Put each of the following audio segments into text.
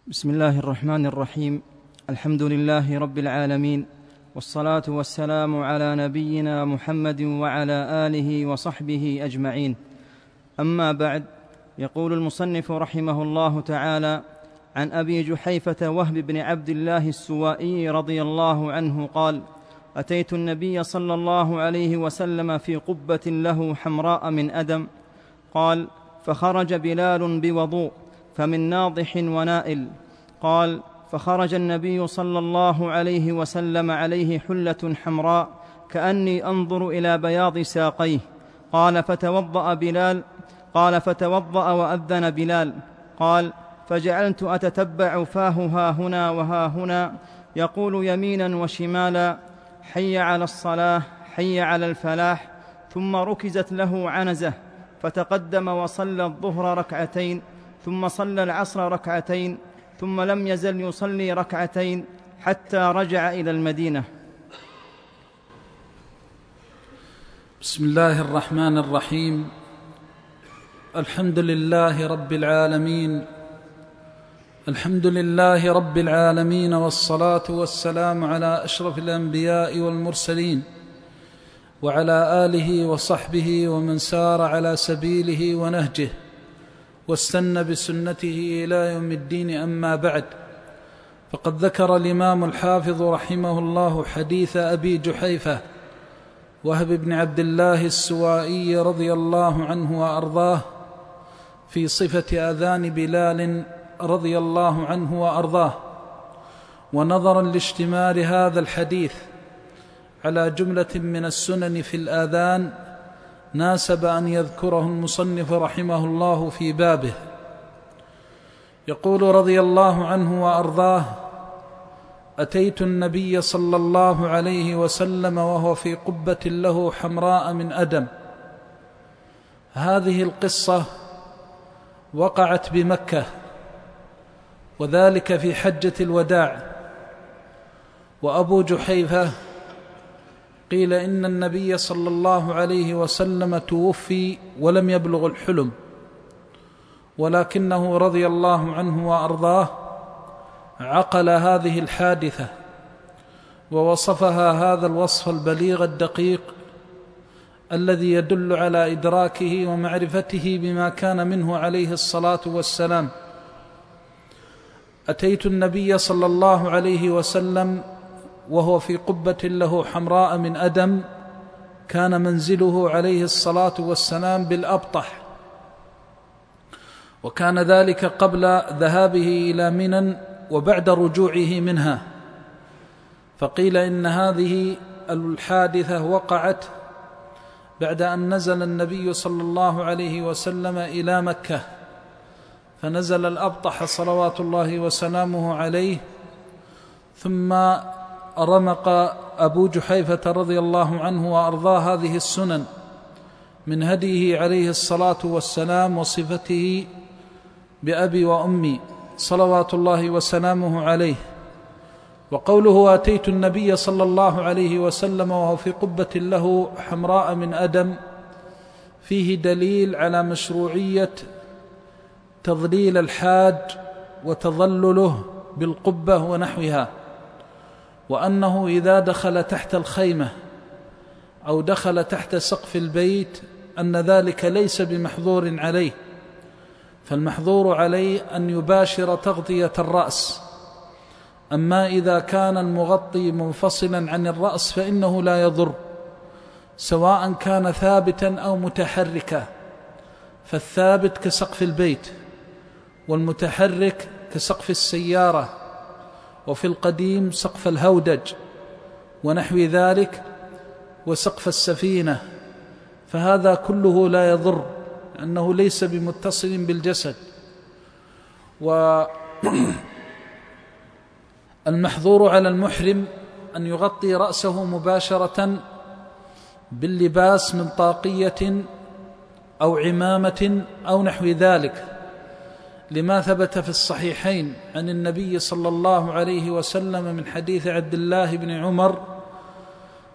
بسم الله الرحمن الرحيم. الحمد لله رب العالمين، والصلاة والسلام على نبينا محمد وعلى آله وصحبه أجمعين. أما بعد، يقول المصنف رحمه الله تعالى: عن أبي جحيفة وهب بن عبد الله السوائي رضي الله عنه قال: أتيت النبي صلى الله عليه وسلم في قبة له حمراء من أدم. قال: فخرج بلال بوضوء فمن ناضح ونائل. قال: فخرج النبي صلى الله عليه وسلم عليه حلة حمراء كأني أنظر إلى بياض ساقيه. قال: فتوضأ وأذن بلال. قال: فجعلت أتتبع فاه ها هنا وها هنا يقول يمينا وشمالا: حي على الصلاة، حي على الفلاح. ثم ركزت له عنزة فتقدم وصلى الظهر ركعتين، ثم صلى العصر ركعتين، ثم لم يزل يصلي ركعتين حتى رجع إلى المدينة. بسم الله الرحمن الرحيم. الحمد لله رب العالمين، الحمد لله رب العالمين، والصلاة والسلام على أشرف الأنبياء والمرسلين، وعلى آله وصحبه ومن سار على سبيله ونهجه واستنى بسنته إلى يوم الدين. أما بعد، فقد ذكر الإمام الحافظ رحمه الله حديث أبي جحيفة وهب بن عبد الله السوائي رضي الله عنه وأرضاه في صفة أذان بلال رضي الله عنه وأرضاه. ونظرا لاشتمال هذا الحديث على جملة من السنن في الآذان، ناسب أن يذكره المصنف رحمه الله في بابه. يقول رضي الله عنه وأرضاه: أتيت النبي صلى الله عليه وسلم وهو في قبة له حمراء من أدم. هذه القصة وقعت بمكة، وذلك في حجة الوداع. وأبو جحيفة قيل إن النبي صلى الله عليه وسلم توفي ولم يبلغ الحلم، ولكنه رضي الله عنه وأرضاه عقل هذه الحادثة ووصفها هذا الوصف البليغ الدقيق الذي يدل على إدراكه ومعرفته بما كان منه عليه الصلاة والسلام. أتيت النبي صلى الله عليه وسلم وهو في قبة له حمراء من أدم، كان منزله عليه الصلاة والسلام بالأبطح، وكان ذلك قبل ذهابه إلى منى وبعد رجوعه منها. فقيل إن هذه الحادثة وقعت بعد أن نزل النبي صلى الله عليه وسلم إلى مكة، فنزل الأبطح صلوات الله وسلامه عليه، ثم رمق أبو جحيفة رضي الله عنه وأرضاه هذه السنن من هديه عليه الصلاة والسلام وصفته بأبي وأمي صلوات الله وسلامه عليه. وقوله أتيت النبي صلى الله عليه وسلم وهو في قبة له حمراء من أدم فيه دليل على مشروعية تظليل الحاج وتظلله بالقبة ونحوها، وأنه إذا دخل تحت الخيمة أو دخل تحت سقف البيت أن ذلك ليس بمحظور عليه، فالمحظور عليه أن يباشر تغطية الرأس. أما إذا كان المغطي منفصلا عن الرأس فإنه لا يضر، سواء كان ثابتا أو متحركا، فالثابت كسقف البيت، والمتحرك كسقف السيارة، وفي القديم سقف الهودج ونحو ذلك، وسقف السفينة، فهذا كله لا يضر أنه ليس بمتصل بالجسد. والمحظور على المحرم أن يغطي رأسه مباشرة باللباس من طاقية أو عمامة أو نحو ذلك، لما ثبت في الصحيحين عن النبي صلى الله عليه وسلم من حديث عبد الله بن عمر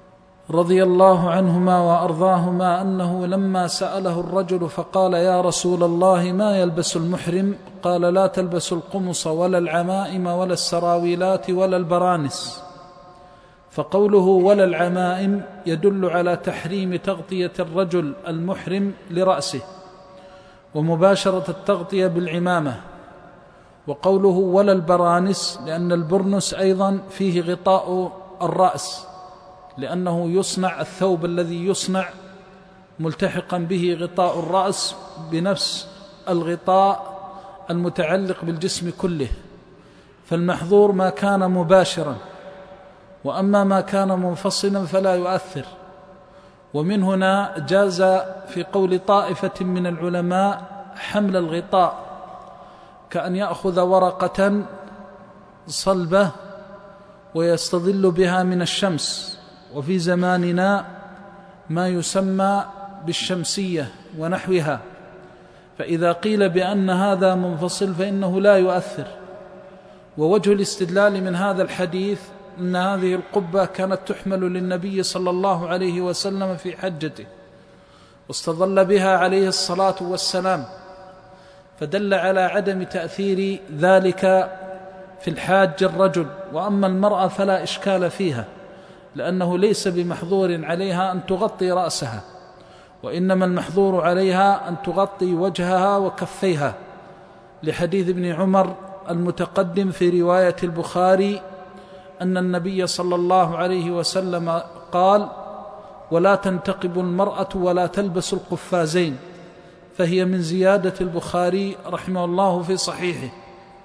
رضي الله عنهما وأرضاهما أنه لما سأله الرجل فقال: يا رسول الله ما يلبس المحرم؟ قال: لا تلبس القمص ولا العمائم ولا السراويلات ولا البرانس. فقوله ولا العمائم يدل على تحريم تغطية الرجل المحرم لرأسه ومباشرة التغطية بالعمامة، وقوله ولا البرانس لأن البرنس أيضا فيه غطاء الرأس، لأنه يصنع الثوب الذي يصنع ملتحقا به غطاء الرأس بنفس الغطاء المتعلق بالجسم كله، فالمحظور ما كان مباشرا، وأما ما كان منفصلا فلا يؤثر. ومن هنا جاز في قول طائفة من العلماء حمل الغطاء، كأن يأخذ ورقة صلبة ويستظل بها من الشمس، وفي زماننا ما يسمى بالشمسية ونحوها، فإذا قيل بأن هذا منفصل فإنه لا يؤثر. ووجه الاستدلال من هذا الحديث أن هذه القبة كانت تحمل للنبي صلى الله عليه وسلم في حجته، واستظل بها عليه الصلاة والسلام، فدل على عدم تأثير ذلك في الحاج الرجل. وأما المرأة فلا إشكال فيها، لأنه ليس بمحظور عليها أن تغطي رأسها، وإنما المحظور عليها أن تغطي وجهها وكفيها، لحديث ابن عمر المتقدم في رواية البخاري أن النبي صلى الله عليه وسلم قال: ولا تنتقب المرأة ولا تلبس القفازين، فهي من زيادة البخاري رحمه الله في صحيحه.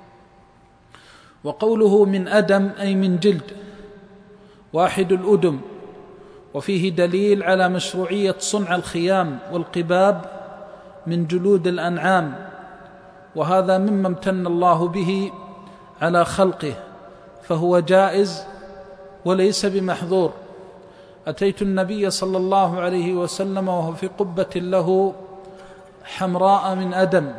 وقوله من أدم أي من جلد واحد الأدم، وفيه دليل على مشروعية صنع الخيام والقباب من جلود الأنعام، وهذا مما امتن الله به على خلقه، فهو جائز وليس بمحظور. أتيت النبي صلى الله عليه وسلم وهو في قبة له حمراء من أدم،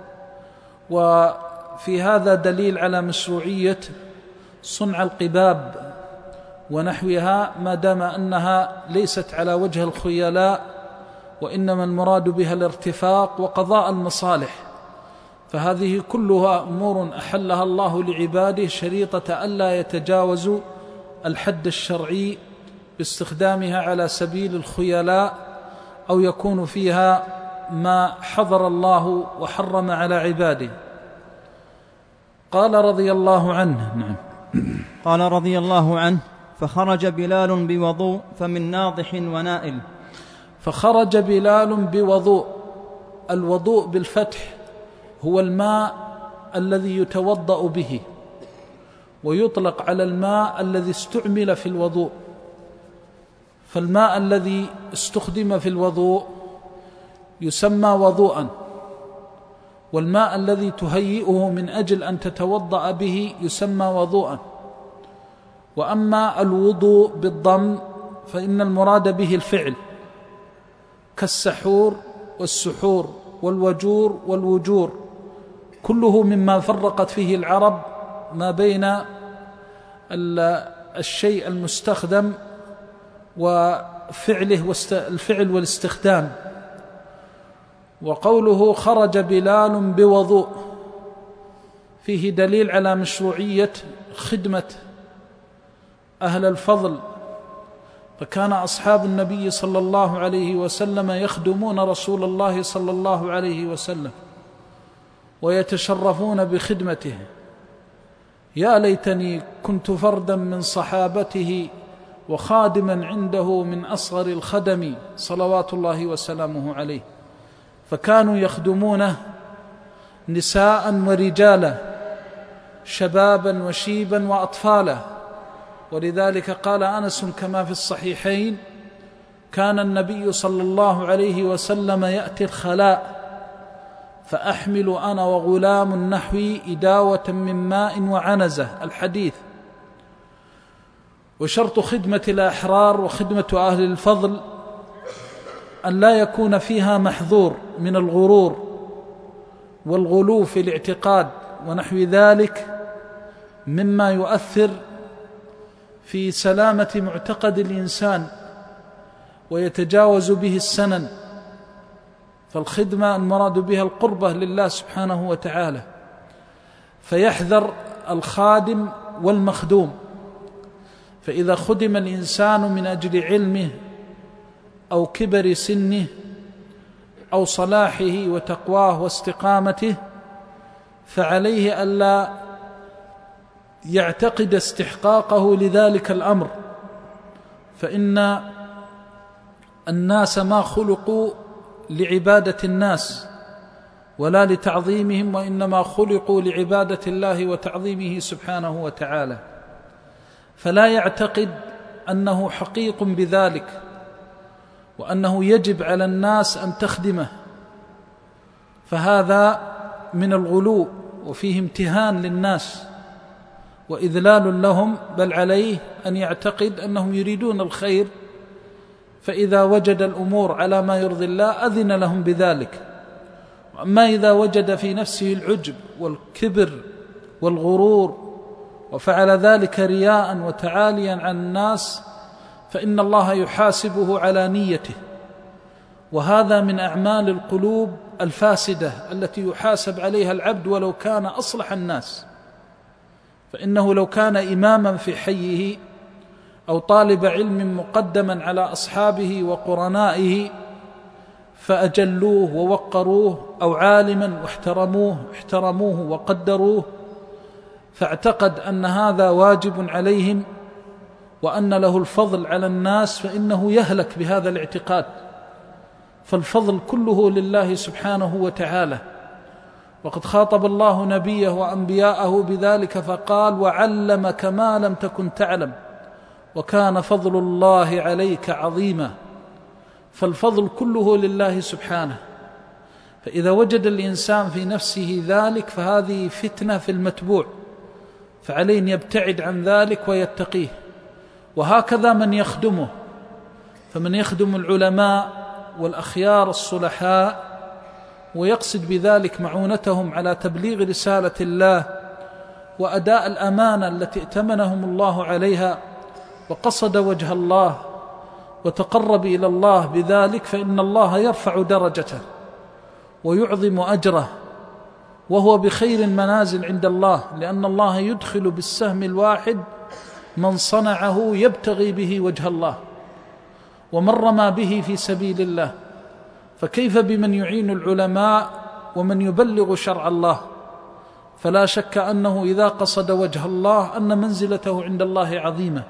وفي هذا دليل على مشروعية صنع القباب ونحوها، ما دام أنها ليست على وجه الخيلاء، وإنما المراد بها الارتفاق وقضاء المصالح، فهذه كلها أمور أحلها الله لعباده شريطة ألا يتجاوزوا الحد الشرعي باستخدامها على سبيل الخيلاء، أو يكون فيها ما حظر الله وحرم على عباده. قال رضي الله عنه. نعم. قال رضي الله عنه: فخرج بلال بوضوء فمن ناضح ونائل. فخرج بلال بوضوء، الوضوء بالفتح هو الماء الذي يتوضأ به، ويطلق على الماء الذي استعمل في الوضوء، فالماء الذي استخدم في الوضوء يسمى وضوءا، والماء الذي تهيئه من أجل أن تتوضأ به يسمى وضوءا. وأما الوضوء بالضم فإن المراد به الفعل، كالسحور والسحور والوجور والوجور، كله مما فرقت فيه العرب ما بين الشيء المستخدم وفعله، الفعل والاستخدام. وقوله خرج بلال بوضوء فيه دليل على مشروعية خدمة أهل الفضل، فكان أصحاب النبي صلى الله عليه وسلم يخدمون رسول الله صلى الله عليه وسلم ويتشرفون بخدمته. يا ليتني كنت فردا من صحابته وخادما عنده من أصغر الخدم صلوات الله وسلامه عليه، فكانوا يخدمونه نساء ورجالا، شبابا وشيبا وأطفالا. ولذلك قال أنس كما في الصحيحين: كان النبي صلى الله عليه وسلم يأتي الخلاء فأحمل أنا وغلام نحوي إداوة من ماء وعنزة، الحديث. وشرط خدمة الأحرار وخدمة أهل الفضل أن لا يكون فيها محذور من الغرور والغلو في الاعتقاد ونحو ذلك مما يؤثر في سلامة معتقد الإنسان ويتجاوز به السنن، فالخدمة المراد بها القربة لله سبحانه وتعالى، فيحذر الخادم والمخدوم. فإذا خدم الإنسان من أجل علمه أو كبر سنه أو صلاحه وتقواه واستقامته، فعليه ألا يعتقد استحقاقه لذلك الأمر، فإن الناس ما خلقوا لعبادة الناس ولا لتعظيمهم، وإنما خلقوا لعبادة الله وتعظيمه سبحانه وتعالى، فلا يعتقد أنه حقيق بذلك وأنه يجب على الناس أن تخدمه، فهذا من الغلو وفيه امتهان للناس وإذلال لهم، بل عليه أن يعتقد أنهم يريدون الخير، فإذا وجد الأمور على ما يرضي الله أذن لهم بذلك. أما إذا وجد في نفسه العجب والكبر والغرور وفعل ذلك رياء وتعاليا عن الناس، فإن الله يحاسبه على نيته، وهذا من أعمال القلوب الفاسدة التي يحاسب عليها العبد ولو كان أصلح الناس. فإنه لو كان إماما في حيه أو طالب علم مقدما على أصحابه وقرنائه فأجلوه ووقروه، أو عالما واحترموه وقدروه، فاعتقد أن هذا واجب عليهم وأن له الفضل على الناس، فإنه يهلك بهذا الاعتقاد. فالفضل كله لله سبحانه وتعالى، وقد خاطب الله نبيه وأنبياءه بذلك فقال: وعلمك ما لم تكن تعلم وكان فضل الله عليك عظيما. فالفضل كله لله سبحانه، فإذا وجد الإنسان في نفسه ذلك فهذه فتنة في المتبوع، فعليه أن يبتعد عن ذلك ويتقيه. وهكذا من يخدمه، فمن يخدم العلماء والأخيار الصلحاء ويقصد بذلك معونتهم على تبليغ رسالة الله وأداء الأمانة التي ائتمنهم الله عليها، وقصد وجه الله وتقرب إلى الله بذلك، فإن الله يرفع درجته ويعظم أجره، وهو بخير المنازل عند الله، لأن الله يدخل بالسهم الواحد من صنعه يبتغي به وجه الله ومن رمى به في سبيل الله، فكيف بمن يعين العلماء ومن يبلغ شرع الله؟ فلا شك أنه إذا قصد وجه الله أن منزلته عند الله عظيمة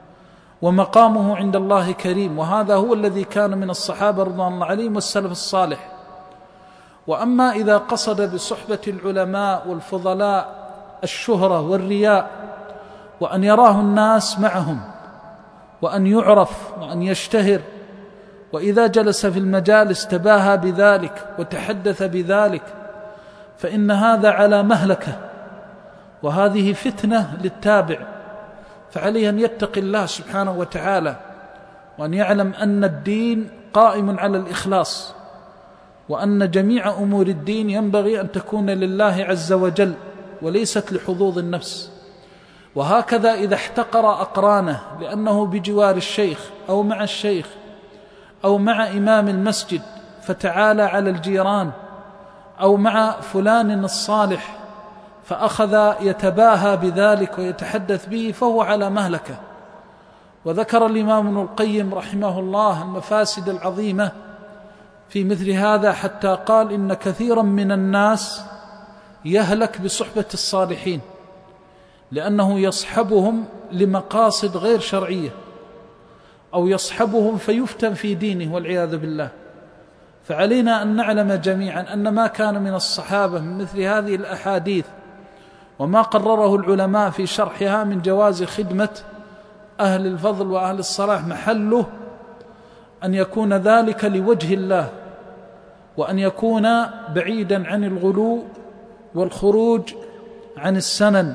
ومقامه عند الله كريم، وهذا هو الذي كان من الصحابة رضوان الله عليهم والسلف الصالح. وأما إذا قصد بصحبة العلماء والفضلاء الشهرة والرياء وأن يراه الناس معهم وأن يعرف وأن يشتهر، وإذا جلس في المجالس تباهى بذلك وتحدث بذلك، فإن هذا على مهلكة، وهذه فتنة للتابع. فعليه أن يتقي الله سبحانه وتعالى، وأن يعلم أن الدين قائم على الإخلاص، وأن جميع أمور الدين ينبغي أن تكون لله عز وجل وليست لحظوظ النفس. وهكذا إذا احتقر أقرانه لأنه بجوار الشيخ أو مع الشيخ أو مع إمام المسجد فتعالى على الجيران، أو مع فلان الصالح فأخذ يتباهى بذلك ويتحدث به، فهو على مهلكة. وذكر الإمام ابن القيم رحمه الله المفاسد العظيمة في مثل هذا، حتى قال: إن كثيرا من الناس يهلك بصحبة الصالحين، لأنه يصحبهم لمقاصد غير شرعية، أو يصحبهم فيفتن في دينه والعياذ بالله. فعلينا أن نعلم جميعا أن ما كان من الصحابة من مثل هذه الأحاديث وما قرره العلماء في شرحها من جواز خدمة أهل الفضل وأهل الصلاح، محله أن يكون ذلك لوجه الله، وأن يكون بعيدا عن الغلو والخروج عن السنن.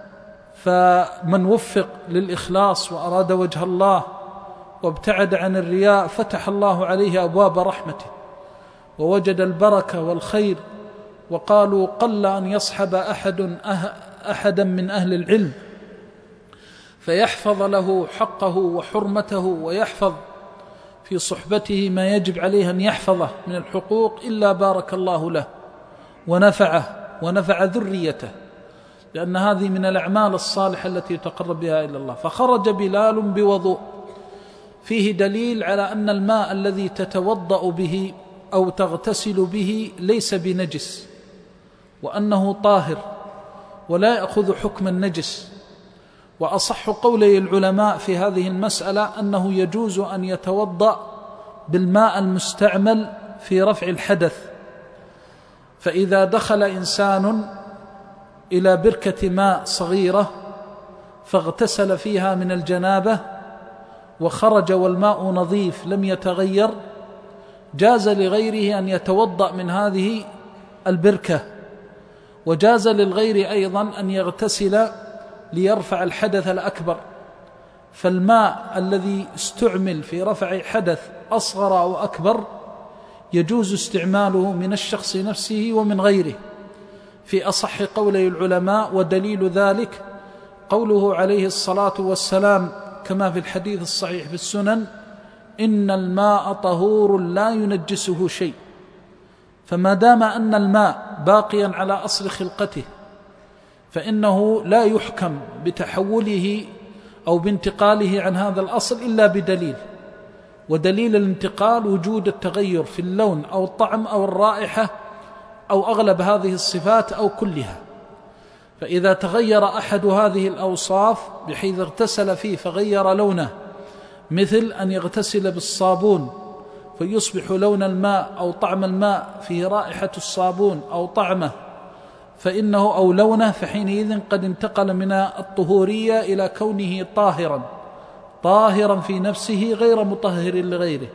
فمن وفق للإخلاص وأراد وجه الله وابتعد عن الرياء فتح الله عليه أبواب رحمته ووجد البركة والخير. وقالوا: قل أن يصحب أحدا من أهل العلم فيحفظ له حقه وحرمته ويحفظ في صحبته ما يجب عليه أن يحفظه من الحقوق إلا بارك الله له ونفعه ونفع ذريته، لأن هذه من الأعمال الصالحة التي يتقرب بها إلى الله. فخرج بلال بوضوء فيه دليل على أن الماء الذي تتوضأ به أو تغتسل به ليس بنجس، وأنه طاهر ولا يأخذ حكم النجس. وأصح قولي العلماء في هذه المسألة أنه يجوز أن يتوضأ بالماء المستعمل في رفع الحدث. فإذا دخل إنسان إلى بركة ماء صغيرة فاغتسل فيها من الجنابة وخرج والماء نظيف لم يتغير، جاز لغيره أن يتوضأ من هذه البركة، وجاز للغير أيضا أن يغتسل ليرفع الحدث الأكبر. فالماء الذي استعمل في رفع حدث أصغر أو أكبر يجوز استعماله من الشخص نفسه ومن غيره في أصح قولي العلماء. ودليل ذلك قوله عليه الصلاة والسلام كما في الحديث الصحيح في السنن: إن الماء طهور لا ينجسه شيء. فما دام أن الماء باقيا على أصل خلقته فإنه لا يحكم بتحوله أو بانتقاله عن هذا الأصل إلا بدليل، ودليل الانتقال وجود التغير في اللون أو الطعم أو الرائحة أو أغلب هذه الصفات أو كلها. فإذا تغير أحد هذه الأوصاف بحيث اغتسل فيه فغير لونه، مثل أن يغتسل بالصابون فيصبح لون الماء أو طعم الماء فيه رائحة الصابون أو طعمه فإنه أو لونه، فحينئذ قد انتقل من الطهورية إلى كونه طاهرا في نفسه غير مطهر لغيره.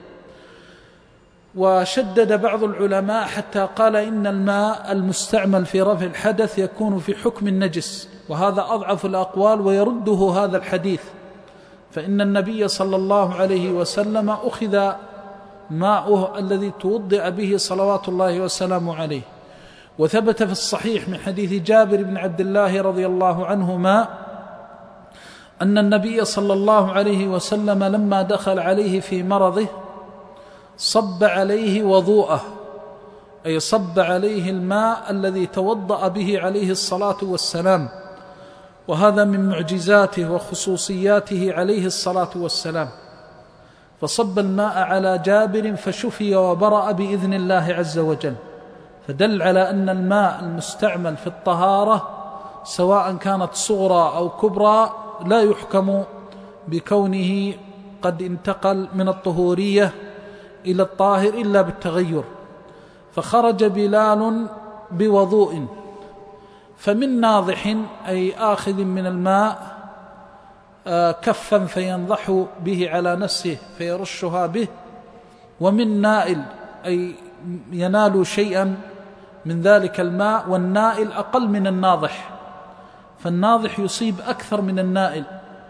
وشدد بعض العلماء حتى قال إن الماء المستعمل في رفع الحدث يكون في حكم النجس، وهذا أضعف الأقوال ويرده هذا الحديث. فإن النبي صلى الله عليه وسلم أخذ ماؤه الذي توضأ به صلوات الله وسلامه عليه. وثبت في الصحيح من حديث جابر بن عبد الله رضي الله عنهما أن النبي صلى الله عليه وسلم لما دخل عليه في مرضه صب عليه وضوءه، أي صب عليه الماء الذي توضأ به عليه الصلاة والسلام، وهذا من معجزاته وخصوصياته عليه الصلاة والسلام. فصب الماء على جابر فشفي وبرأ بإذن الله عز وجل، فدل على أن الماء المستعمل في الطهارة سواء كانت صغرى أو كبرى لا يحكم بكونه قد انتقل من الطهورية إلى الطاهر إلا بالتغير. فخرج بلال بوضوء، فمن ناضح أي آخذ من الماء كفا فينضح به على نفسه فيرشها به، ومن نائل أي ينال شيئا من ذلك الماء، والنائل أقل من الناضح، فالناضح يصيب أكثر من النائل.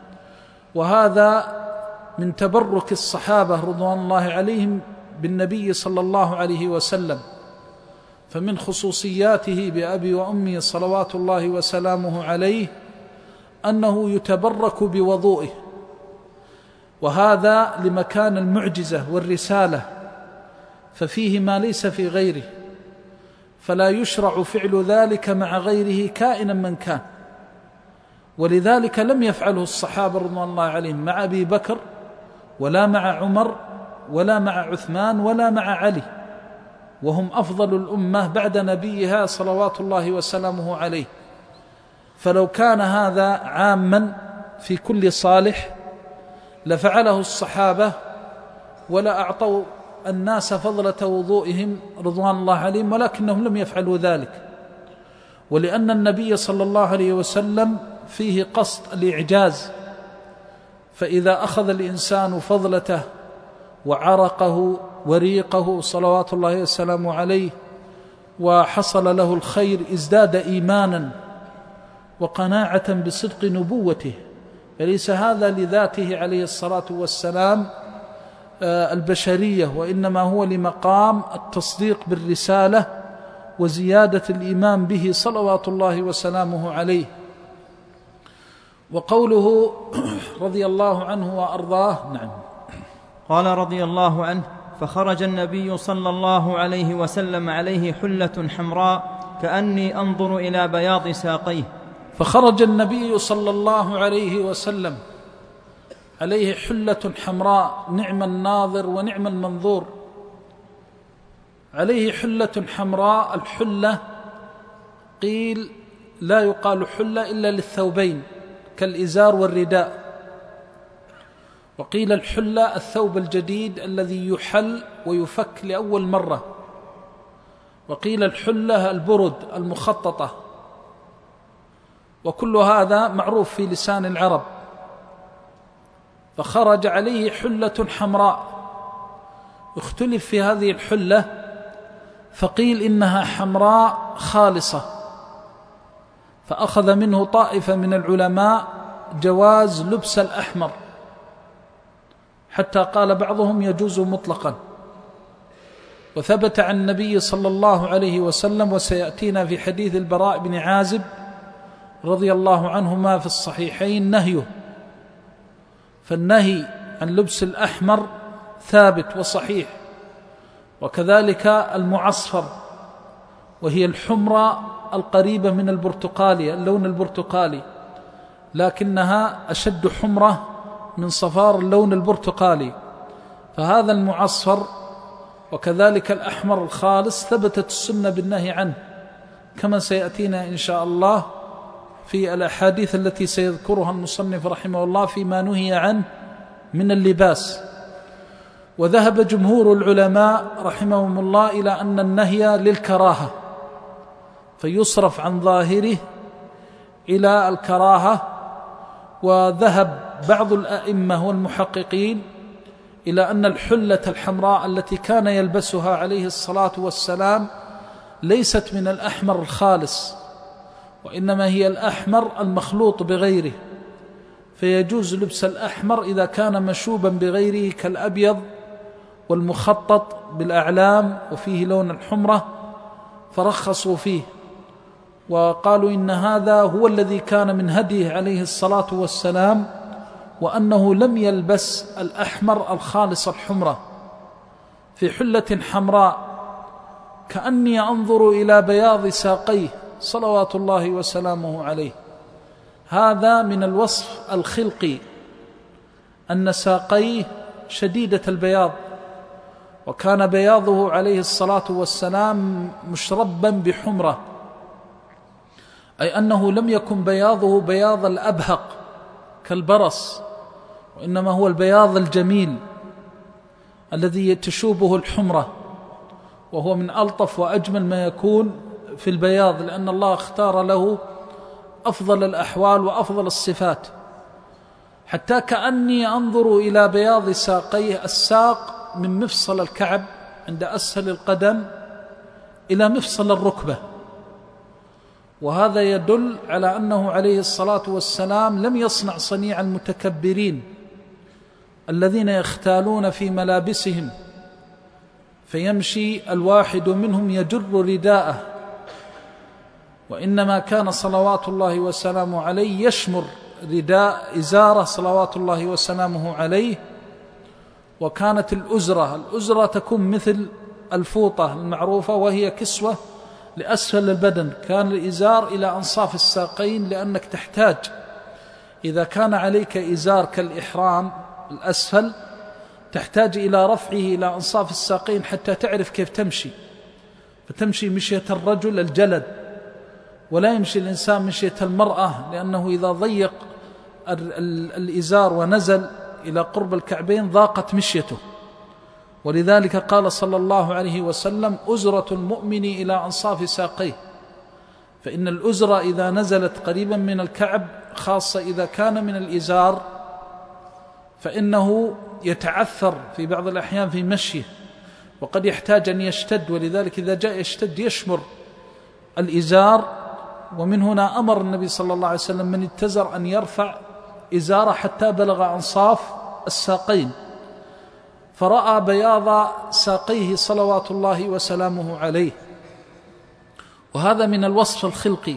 وهذا من تبرك الصحابة رضوان الله عليهم بالنبي صلى الله عليه وسلم. فمن خصوصياته بأبي وأمي صلوات الله وسلامه عليه أنه يتبرك بوضوئه، وهذا لمكان المعجزة والرسالة، ففيه ما ليس في غيره، فلا يشرع فعل ذلك مع غيره كائنا من كان. ولذلك لم يفعله الصحابة رضوان الله عليهم مع أبي بكر ولا مع عمر ولا مع عثمان ولا مع علي، وهم أفضل الأمة بعد نبيها صلوات الله وسلامه عليه. فلو كان هذا عاما في كل صالح لفعله الصحابة ولا أعطوا الناس فضلة وضوئهم رضوان الله عليهم، ولكنهم لم يفعلوا ذلك. ولأن النبي صلى الله عليه وسلم فيه قصد الإعجاز، فإذا أخذ الإنسان فضلته وعرقه وريقه صلوات الله وسلامه عليه وحصل له الخير ازداد إيمانا وقناعة بصدق نبوته، فليس هذا لذاته عليه الصلاة والسلام البشرية، وإنما هو لمقام التصديق بالرسالة وزيادة الإيمان به صلوات الله وسلامه عليه. وقوله رضي الله عنه وأرضاه، نعم قال رضي الله عنه: فخرج النبي صلى الله عليه وسلم عليه حلة حمراء كأني أنظر إلى بياض ساقيه. فخرج النبي صلى الله عليه وسلم عليه حلة حمراء، نعم الناظر ونعم المنظور. عليه حلة حمراء. الحلة قيل لا يقال حلة إلا للثوبين كالإزار والرداء، وقيل الحلة الثوب الجديد الذي يحل ويفك لأول مرة، وقيل الحلة البرد المخططة، وكل هذا معروف في لسان العرب. فخرج عليه حلة حمراء. اختلف في هذه الحلة، فقيل إنها حمراء خالصة، فأخذ منه طائفة من العلماء جواز لبس الأحمر، حتى قال بعضهم يجوز مطلقا. وثبت عن النبي صلى الله عليه وسلم، وسيأتينا في حديث البراء بن عازب رضي الله عنهما في الصحيحين نهيه، فالنهي عن لبس الأحمر ثابت وصحيح، وكذلك المعصفر، وهي الحمرة القريبة من البرتقالي، اللون البرتقالي، لكنها أشد حمرة من صفار اللون البرتقالي، فهذا المعصفر. وكذلك الأحمر الخالص ثبتت السنة بالنهي عنه، كما سيأتينا إن شاء الله في الأحاديث التي سيذكرها المصنف رحمه الله فيما نهي عنه من اللباس. وذهب جمهور العلماء رحمهم الله إلى أن النهي للكراهة، فيصرف عن ظاهره إلى الكراهة. وذهب بعض الأئمة والمحققين إلى أن الحلة الحمراء التي كان يلبسها عليه الصلاة والسلام ليست من الأحمر الخالص، وإنما هي الأحمر المخلوط بغيره، فيجوز لبس الأحمر إذا كان مشوبا بغيره كالأبيض والمخطط بالأعلام وفيه لون الحمرة، فرخصوا فيه، وقالوا إن هذا هو الذي كان من هديه عليه الصلاة والسلام، وأنه لم يلبس الأحمر الخالص الحمرة. في حلة حمراء كأني أنظر إلى بياض ساقيه صلوات الله وسلامه عليه. هذا من الوصف الخلقي، أن ساقيه شديدة البياض، وكان بياضه عليه الصلاة والسلام مشربا بحمرة، أي أنه لم يكن بياضه بياض الأبهق كالبرص، وإنما هو البياض الجميل الذي تشوبه الحمرة، وهو من ألطف وأجمل ما يكون في البياض، لأن الله اختار له أفضل الأحوال وأفضل الصفات. حتى كأني أنظر إلى بياض ساقيه. الساق من مفصل الكعب عند أسفل القدم إلى مفصل الركبة، وهذا يدل على أنه عليه الصلاة والسلام لم يصنع صنيع المتكبرين الذين يختالون في ملابسهم، فيمشي الواحد منهم يجر رداءه، وإنما كان صلوات الله وسلامه عليه يشمر رداء إزاره صلوات الله وسلامه عليه. وكانت الأزرة تكون مثل الفوطة المعروفة، وهي كسوة لأسفل البدن. كان الإزار إلى أنصاف الساقين، لأنك تحتاج إذا كان عليك إزار كالإحرام الأسفل تحتاج إلى رفعه إلى أنصاف الساقين حتى تعرف كيف تمشي، فتمشي مشية الرجل الجلد، ولا يمشي الإنسان مشية المرأة، لأنه إذا ضيق الإزار ونزل إلى قرب الكعبين ضاقت مشيته. ولذلك قال صلى الله عليه وسلم: أزرة المؤمن إلى أنصاف ساقيه. فإن الأزرة إذا نزلت قريبا من الكعب، خاصة إذا كان من الإزار، فإنه يتعثر في بعض الأحيان في مشيه، وقد يحتاج أن يشتد، ولذلك إذا جاء يشتد يشمر الإزار. ومن هنا أمر النبي صلى الله عليه وسلم من اتزر أن يرفع إزاره حتى بلغ أنصاف الساقين، فرأى بياض ساقيه صلوات الله وسلامه عليه. وهذا من الوصف الخلقي.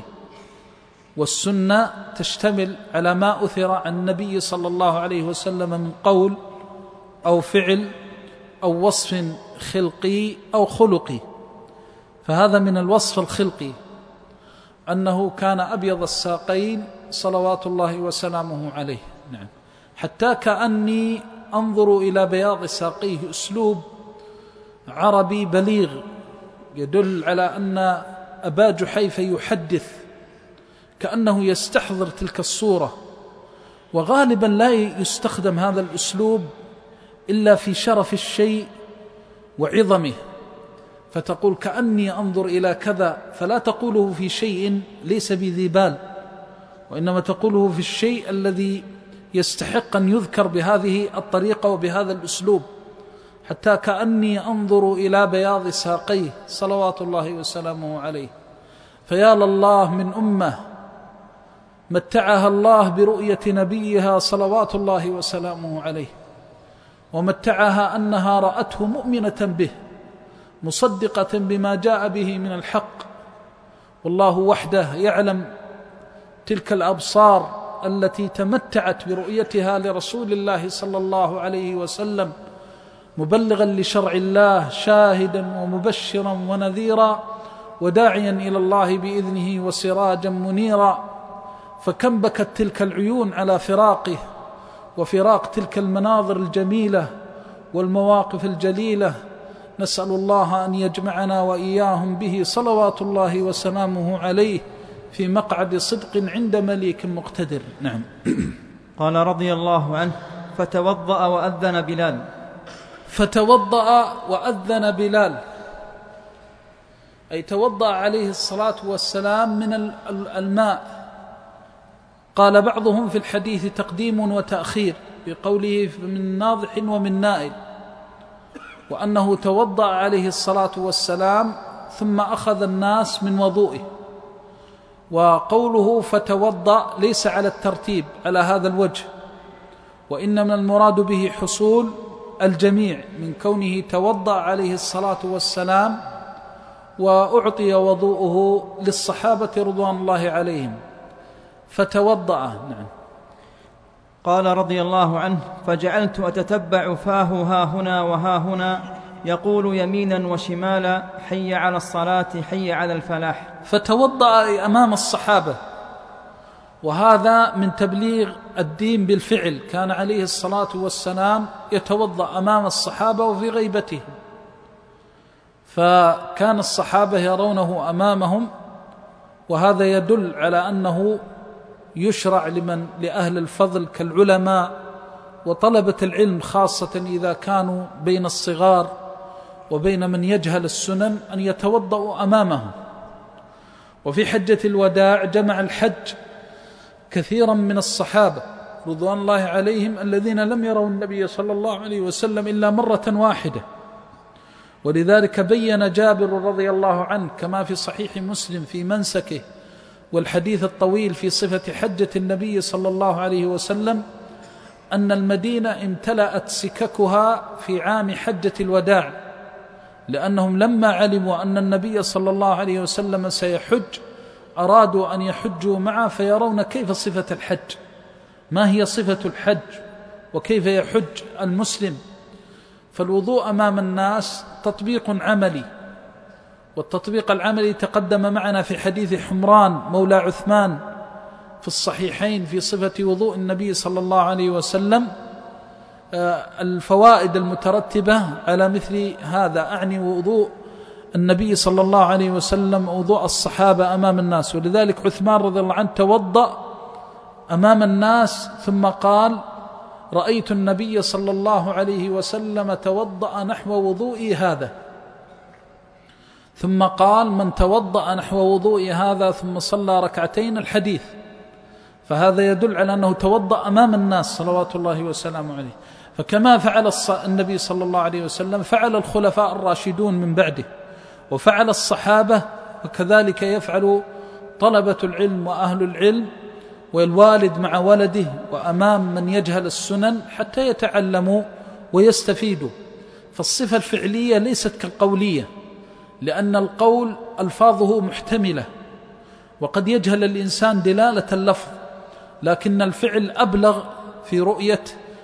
والسنة تشتمل على ما أثر عن النبي صلى الله عليه وسلم من قول أو فعل أو وصف خلقي أو خلقي. فهذا من الوصف الخلقي أنه كان أبيض الساقين صلوات الله وسلامه عليه. نعم، حتى كأني أنظر إلى بياض ساقيه، أسلوب عربي بليغ يدل على أن أبا جحيفة يحدث كأنه يستحضر تلك الصورة. وغالبا لا يستخدم هذا الأسلوب إلا في شرف الشيء وعظمه، فتقول كأني أنظر إلى كذا، فلا تقوله في شيء ليس بذي بال، وإنما تقوله في الشيء الذي يستحق أن يذكر بهذه الطريقة وبهذا الأسلوب. حتى كأني أنظر إلى بياض ساقيه صلوات الله وسلامه عليه. فيا لله من أمة متعها الله برؤية نبيها صلوات الله وسلامه عليه، ومتعها أنها رأته مؤمنة به مصدقة بما جاء به من الحق. والله وحده يعلم تلك الأبصار التي تمتعت برؤيتها لرسول الله صلى الله عليه وسلم مبلغا لشرع الله، شاهدا ومبشرا ونذيرا وداعيا إلى الله بإذنه وسراجا منيرا. فكم بكت تلك العيون على فراقه وفراق تلك المناظر الجميلة والمواقف الجليلة. نسأل الله أن يجمعنا وإياهم به صلوات الله وسلامه عليه في مقعد صدق عند مليك مقتدر. نعم. قال رضي الله عنه: فتوضأ وأذن بلال. فتوضأ وأذن بلال، أي توضأ عليه الصلاة والسلام من الماء. قال بعضهم في الحديث تقديم وتأخير بقوله من ناضح ومن نائل، وأنه توضأ عليه الصلاة والسلام ثم أخذ الناس من وضوئه. وقوله فتوضأ ليس على الترتيب على هذا الوجه، وإنما المراد به حصول الجميع من كونه توضأ عليه الصلاة والسلام وأعطي وضوءه للصحابة رضوان الله عليهم. فتوضأ. نعم. قال رضي الله عنه: فجعلت أتتبع فاه ها هنا وها هنا يقول يمينا وشمالا حي على الصلاة حي على الفلاح. فتوضأ أمام الصحابة، وهذا من تبليغ الدين بالفعل. كان عليه الصلاة والسلام يتوضأ أمام الصحابة وفي غيبتهم، فكان الصحابة يرونه أمامهم، وهذا يدل على أنه يشرع لأهل الفضل كالعلماء وطلبة العلم خاصة إذا كانوا بين الصغار وبين من يجهل السنن أن يتوضأوا أمامهم. وفي حجة الوداع جمع الحج كثيرا من الصحابة رضوان الله عليهم الذين لم يروا النبي صلى الله عليه وسلم إلا مرة واحدة. ولذلك بين جابر رضي الله عنه كما في صحيح مسلم في منسكه والحديث الطويل في صفة حجة النبي صلى الله عليه وسلم أن المدينة امتلأت سككها في عام حجة الوداع، لأنهم لما علموا أن النبي صلى الله عليه وسلم سيحج أرادوا أن يحجوا معه فيرون كيف صفة الحج، ما هي صفة الحج وكيف يحج المسلم. فالوضوء أمام الناس تطبيق عملي، والتطبيق العملي تقدم معنا في حديث حمران مولى عثمان في الصحيحين في صفة وضوء النبي صلى الله عليه وسلم. الفوائد المترتبة على مثل هذا أعني وضوء النبي صلى الله عليه وسلم وضوء الصحابة أمام الناس. ولذلك عثمان رضي الله عنه توضأ أمام الناس ثم قال: رأيت النبي صلى الله عليه وسلم توضأ نحو وضوئي هذا. ثم قال: من توضأ نحو وضوئي هذا ثم صلى ركعتين الحديث. فهذا يدل على أنه توضأ أمام الناس صلوات الله وسلامه عليه. فكما فعل النبي صلى الله عليه وسلم فعل الخلفاء الراشدون من بعده وفعل الصحابة، وكذلك يفعل طلبة العلم وأهل العلم والوالد مع ولده وأمام من يجهل السنن حتى يتعلموا ويستفيدوا. فالصفة الفعلية ليست كالقولية، لأن القول ألفاظه محتملة وقد يجهل الإنسان دلالة اللفظ، لكن الفعل أبلغ في رؤية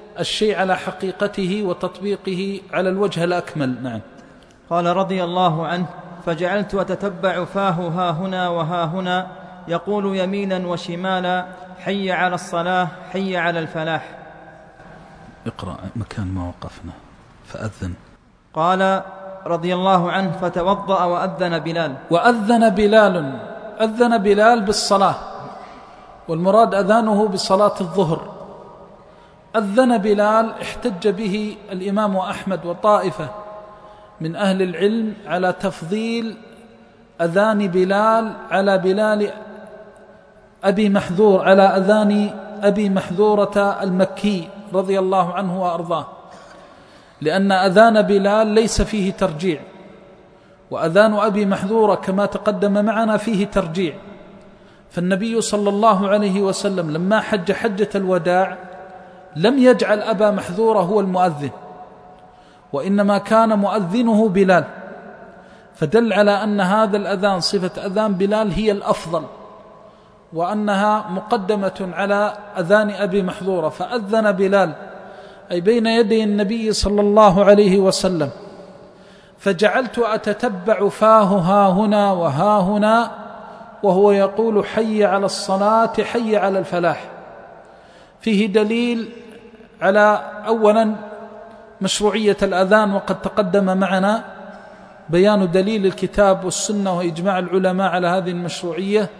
الشيء على حقيقته وتطبيقه على الوجه الأكمل. نعم. قال رضي الله عنه: فجعلت أتتبع فاه ها هنا وها هنا يقول يمينا وشمالا: حي على الصلاة، حي على الفلاح. اقرأ مكان ما وقفنا. فأذن. قال رضي الله عنه: فتوضأ وأذن بلال. وأذن بلال، أذن بلال بالصلاة، والمراد أذانه بصلاة الظهر. أذن بلال احتج به الإمام أحمد وطائفة من أهل العلم على تفضيل أذان بلال على بلال أبي محذور، على أذان أبي محذورة المكي رضي الله عنه وأرضاه، لأن أذان بلال ليس فيه ترجيع، وأذان أبي محذورة كما تقدم معنا فيه ترجيع. فالنبي صلى الله عليه وسلم لما حج حجة الوداع لم يجعل أبا محذورة هو المؤذن، وإنما كان مؤذنه بلال، فدل على أن هذا الأذان صفة أذان بلال هي الأفضل، وأنها مقدمة على أذان أبي محذورة. فأذن بلال أي بين يدي النبي صلى الله عليه وسلم. فجعلت أتتبع فاه ها هنا وها هنا وهو يقول: حي على الصلاة، حي على الفلاح. فيه دليل على أولا مشروعية الأذان، وقد تقدم معنا بيان دليل الكتاب والسنة وإجماع العلماء على هذه المشروعية.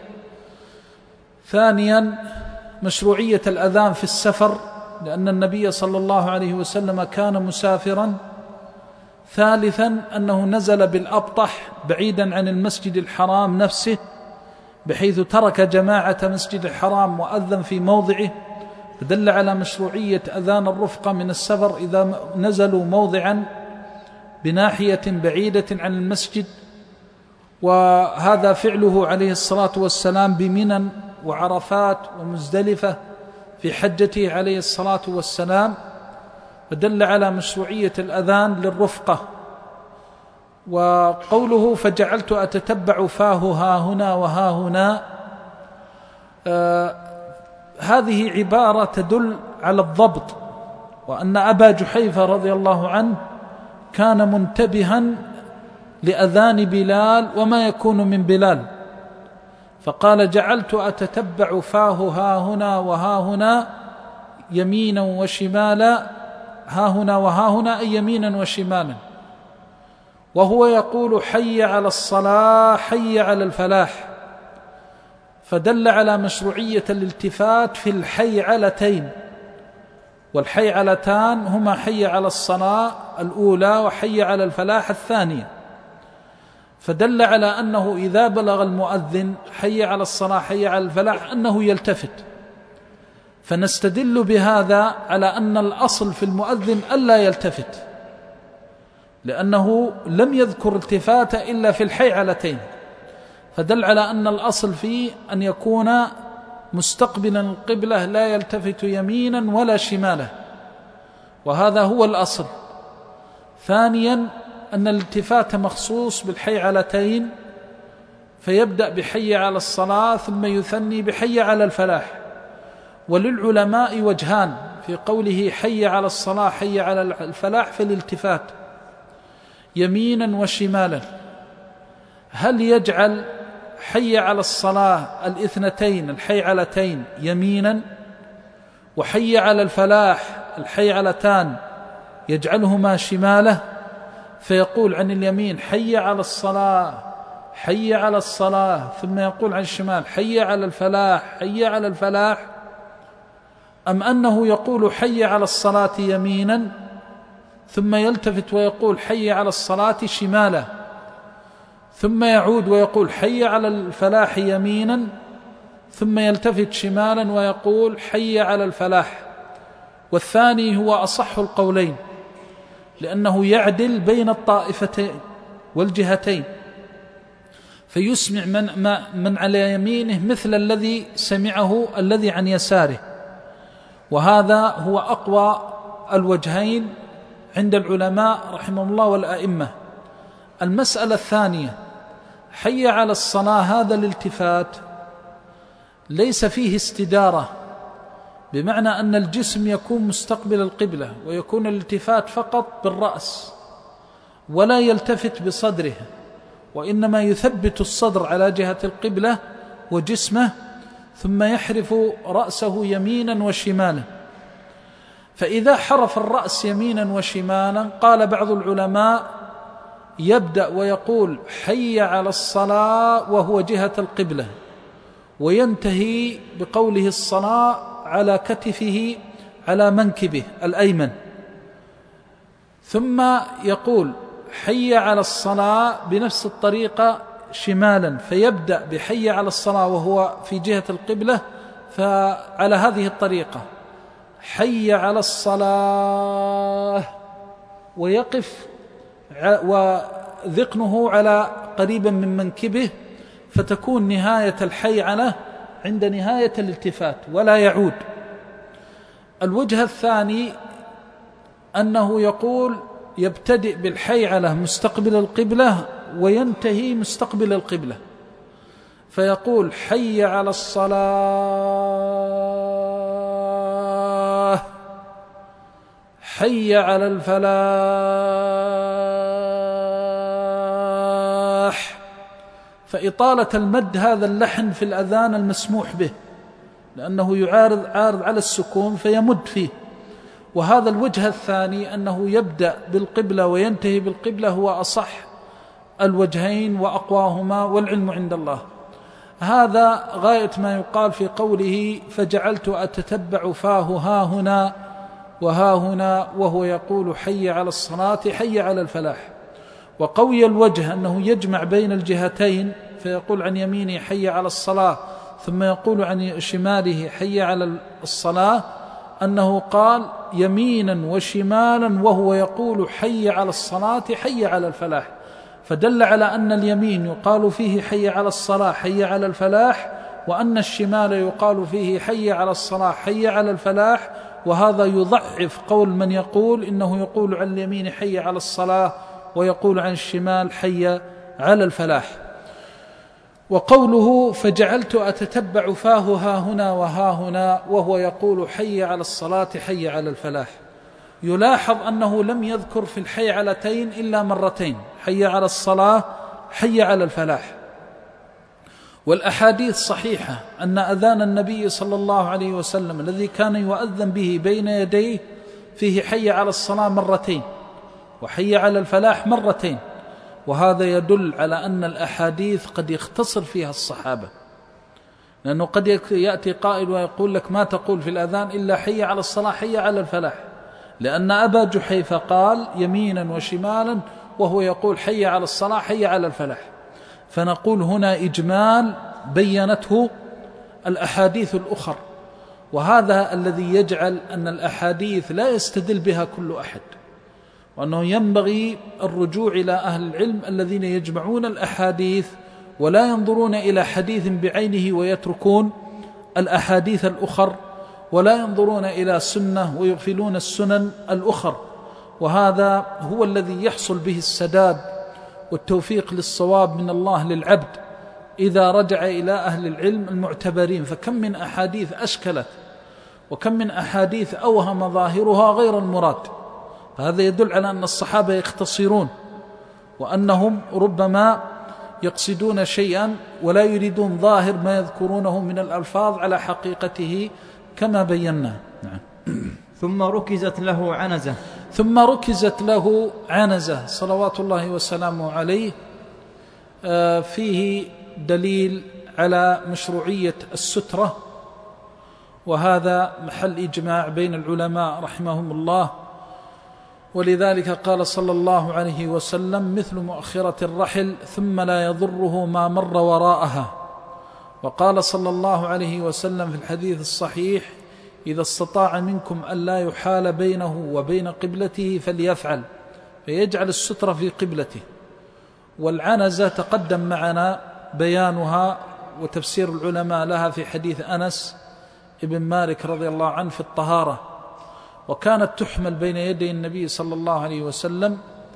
ثانيا مشروعية الأذان في السفر، لأن النبي صلى الله عليه وسلم كان مسافرا. ثالثا أنه نزل بالأبطح بعيدا عن المسجد الحرام نفسه، بحيث ترك جماعة مسجد الحرام وأذن في موضعه، فدل على مشروعية أذان الرفقة من السفر إذا نزلوا موضعا بناحية بعيدة عن المسجد. وهذا فعله عليه الصلاة والسلام بمنى وعرفات ومزدلفة في حجته عليه الصلاة والسلام، فدل على مشروعية الأذان للرفقة. وقوله: فجعلت أتتبع فاه ها هنا وها هنا، هذه عبارة تدل على الضبط، وأن أبا جحيفة رضي الله عنه كان منتبها لأذان بلال وما يكون من بلال، فقال: جعلت أتتبع فاه ها هنا وها هنا يمينا وشمالا، ها هنا وها هنا أي يمينا وشمالا، وهو يقول: حي على الصلاة، حي على الفلاح. فدل على مشروعية الالتفات في الحيعلتين، والحيعلتان هما حي على الصلاة الأولى وحي على الفلاح الثانية، فدل على أنه إذا بلغ المؤذن حي على الصلاة حي على الفلاح أنه يلتفت. فنستدل بهذا على أن الأصل في المؤذن ألا يلتفت، لأنه لم يذكر التفات إلا في الحيعلتين، فدل على أن الأصل فيه أن يكون مستقبلا القبلة لا يلتفت يمينا ولا شمالا، وهذا هو الأصل. ثانيا أن الالتفات مخصوص بالحيعلتين، فيبدأ بحي على الصلاة ثم يثني بحي على الفلاح. وللعلماء وجهان في قوله حي على الصلاة حي على الفلاح في الالتفات يمينا وشمالا. هل يجعل حي على الصلاة الاثنتين الحيعلتين يمينا، وحي على الفلاح الحيعلتان يجعلهما شماله، فيقول عن اليمين حي على الصلاة حي على الصلاة، ثم يقول عن الشمال حي على الفلاح حي على الفلاح؟ أم أنه يقول حي على الصلاة يمينا ثم يلتفت ويقول حي على الصلاة شمالا، ثم يعود ويقول حي على الفلاح يمينا ثم يلتفت شمالا ويقول حي على الفلاح؟ والثاني هو أصح القولين، لأنه يعدل بين الطائفتين والجهتين، فيسمع من على يمينه مثل الذي سمعه الذي عن يساره، وهذا هو أقوى الوجهين عند العلماء رحمهم الله والأئمة. المسألة الثانية، حي على الصلاة، هذا الالتفات ليس فيه استدارة بمعنى أن الجسم يكون مستقبل القبلة، ويكون الالتفات فقط بالرأس ولا يلتفت بصدره، وإنما يثبت الصدر على جهة القبلة وجسمه، ثم يحرف رأسه يمينا وشمالا. فإذا حرف الرأس يمينا وشمالا، قال بعض العلماء يبدأ ويقول حي على الصلاة وهو جهة القبلة، وينتهي بقوله الصلاة على كتفه على منكبه الأيمن، ثم يقول حي على الصلاة بنفس الطريقة شمالا، فيبدأ بحي على الصلاة وهو في جهة القبلة، فعلى هذه الطريقة حي على الصلاة، ويقف وذقنه على قريبا من منكبه، فتكون نهاية الحي على عند نهاية الالتفات ولا يعود. الوجه الثاني أنه يقول يبتدئ بالحي على مستقبل القبلة وينتهي مستقبل القبلة، فيقول حي على الصلاة، حي على الفلاح. فإطالة المد هذا اللحن في الأذان المسموح به، لأنه يعارض على السكون فيمد فيه. وهذا الوجه الثاني أنه يبدأ بالقبلة وينتهي بالقبلة هو أصح الوجهين وأقواهما، والعلم عند الله. هذا غاية ما يقال في قوله فجعلت أتتبع فاه ها هنا وها هنا وهو يقول حي على الصلاة حي على الفلاح. وقوي الوجه أنه يجمع بين الجهتين، فيقول عن يمينه حي على الصلاة ثم يقول عن شماله حي على الصلاة، أنه قال يمينا وشمالا وهو يقول حي على الصلاة حي على الفلاح، فدل على أن اليمين يقال فيه حي على الصلاة حي على الفلاح، وأن الشمال يقال فيه حي على الصلاة حي على الفلاح. وهذا يضعف قول من يقول إنه يقول عن اليمين حي على الصلاة ويقول عن الشمال حي على الفلاح. وقوله فجعلت أتتبع فاه ها هنا وها هنا وهو يقول حي على الصلاة حي على الفلاح، يلاحظ أنه لم يذكر في الحي علتين إلا مرتين، حي على الصلاة حي على الفلاح. والأحاديث صحيحة أن أذان النبي صلى الله عليه وسلم الذي كان يؤذن به بين يديه فيه حي على الصلاة مرتين وحي على الفلاح مرتين، وهذا يدل على أن الأحاديث قد يختصر فيها الصحابة، لأنه قد يأتي قائل ويقول لك ما تقول في الأذان إلا حي على الصلاة حي على الفلاح، لأن أبا جحيفة قال يمينا وشمالا وهو يقول حي على الصلاة حي على الفلاح. فنقول هنا إجمال بينته الأحاديث الأخر، وهذا الذي يجعل أن الأحاديث لا يستدل بها كل أحد، وأنه ينبغي الرجوع إلى أهل العلم الذين يجمعون الأحاديث ولا ينظرون إلى حديث بعينه ويتركون الأحاديث الأخر، ولا ينظرون إلى سنة ويغفلون السنن الأخر. وهذا هو الذي يحصل به السداد والتوفيق للصواب من الله للعبد إذا رجع إلى أهل العلم المعتبرين. فكم من أحاديث أشكلت، وكم من أحاديث أوهم ظاهرها غير المراد. فهذا يدل على أن الصحابة يختصرون، وأنهم ربما يقصدون شيئا ولا يريدون ظاهر ما يذكرونه من الألفاظ على حقيقته كما بينا. نعم. ثم ركزت له عنزة صلوات الله وسلامه عليه. فيه دليل على مشروعية السترة، وهذا محل إجماع بين العلماء رحمهم الله. ولذلك قال صلى الله عليه وسلم مثل مؤخرة الرحل ثم لا يضره ما مر وراءها. وقال صلى الله عليه وسلم في الحديث الصحيح إذا استطاع منكم أن لا يحال بينه وبين قبلته فليفعل، فيجعل السترة في قبلته. والعنزة تقدم معنا بيانها وتفسير العلماء لها في حديث أنس ابن مالك رضي الله عنه في الطهارة، وكانت تحمل بين يدي النبي صلى الله عليه وسلم.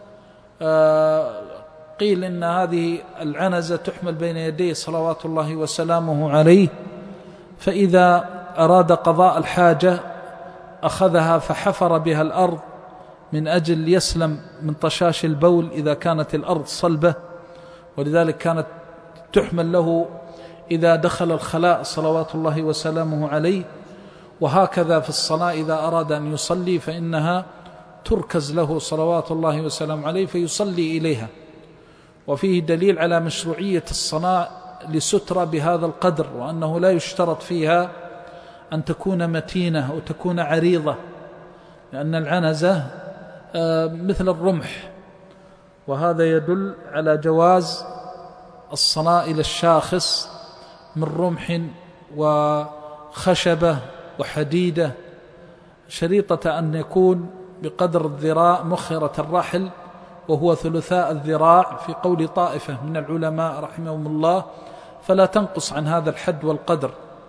قيل إن هذه العنزة تحمل بين يديه صلوات الله وسلامه عليه، فإذا أراد قضاء الحاجة أخذها فحفر بها الأرض من أجل يسلم من طشاش البول إذا كانت الأرض صلبة، ولذلك كانت تحمل له إذا دخل الخلاء صلوات الله وسلامه عليه. وهكذا في الصلاة إذا أراد أن يصلي فإنها تركز له صلوات الله وسلامه عليه فيصلي إليها. وفيه دليل على مشروعية الصلاة لسترة بهذا القدر، وأنه لا يشترط فيها أن تكون متينة أو تكون عريضة، لأن العنزة مثل الرمح، وهذا يدل على جواز الصلاة إلى الشاخص من رمح وخشبة وحديدة، شريطة أن يكون بقدر الذراع مخرة الرحل، وهو ثلثاء الذراع في قول طائفة من العلماء رحمهم الله، فلا تنقص عن هذا الحد والقدر.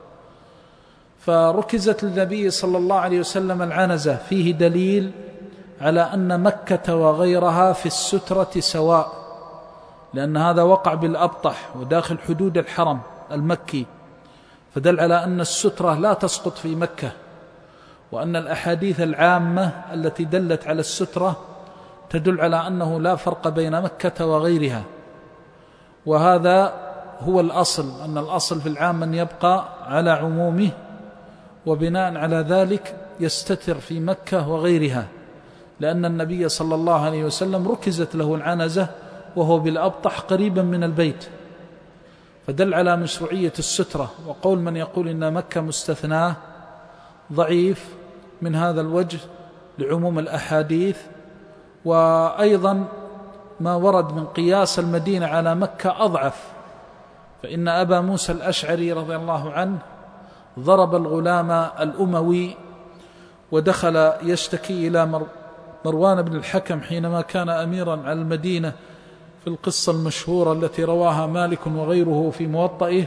فركزت للنبي صلى الله عليه وسلم العنزة، فيه دليل على أن مكة وغيرها في السترة سواء، لأن هذا وقع بالأبطح وداخل حدود الحرم المكي، فدل على أن السترة لا تسقط في مكة، وأن الأحاديث العامة التي دلت على السترة تدل على أنه لا فرق بين مكة وغيرها. وهذا هو الأصل، أن الأصل في العام أن يبقى على عمومه، وبناء على ذلك يستتر في مكة وغيرها، لأن النبي صلى الله عليه وسلم ركزت له العنزة وهو بالأبطح قريبا من البيت، فدل على مشروعية السترة. وقول من يقول إن مكة مستثناه ضعيف من هذا الوجه لعموم الأحاديث، وأيضا ما ورد من قياس المدينة على مكة أضعف، فإن أبا موسى الأشعري رضي الله عنه ضرب الغلام الأموي ودخل يشتكي إلى مروان بن الحكم حينما كان أميرا على المدينة في القصة المشهورة التي رواها مالك وغيره في موطئه.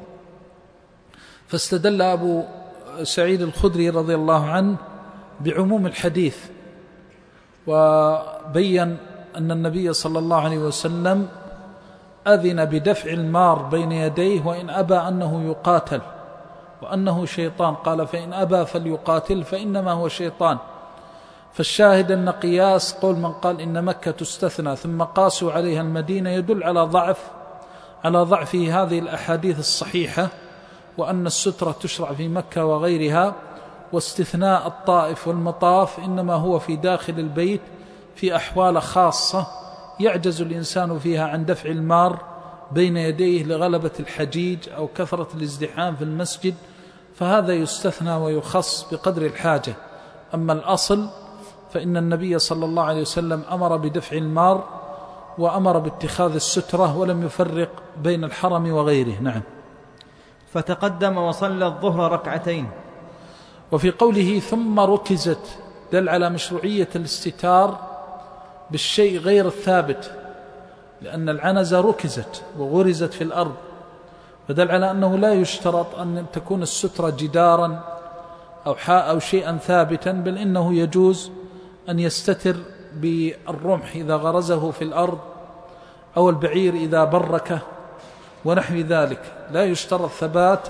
فاستدل أبو سعيد الخدري رضي الله عنه بعموم الحديث، وبين أن النبي صلى الله عليه وسلم أذن بدفع المار بين يديه وإن أبى أنه يقاتل، وأنه شيطان، قال فإن أبى فليقاتل فإنما هو شيطان. فالشاهد أن قياس قول من قال إن مكة تستثنى ثم قاسوا عليها المدينة يدل على ضعف هذه الأحاديث الصحيحة، وأن السترة تشرع في مكة وغيرها، واستثناء الطائف والمطاف إنما هو في داخل البيت في أحوال خاصة يعجز الإنسان فيها عن دفع المار بين يديه لغلبة الحجيج أو كثرة الازدحام في المسجد، فهذا يستثنى ويخص بقدر الحاجة. أما الأصل فإن النبي صلى الله عليه وسلم أمر بدفع المار وأمر باتخاذ السترة، ولم يفرق بين الحرم وغيره. نعم. فتقدم وصلى الظهر ركعتين. وفي قوله ثم ركزت دل على مشروعية الاستتار بالشيء غير الثابت، لأن العنزة ركزت وغرزت في الأرض، فدل على أنه لا يشترط أن تكون السترة جدارا أو شيئا ثابتا، بل إنه يجوز أن يستتر بالرمح إذا غرزه في الأرض أو البعير إذا بركه ونحو ذلك. لا يشترط ثبات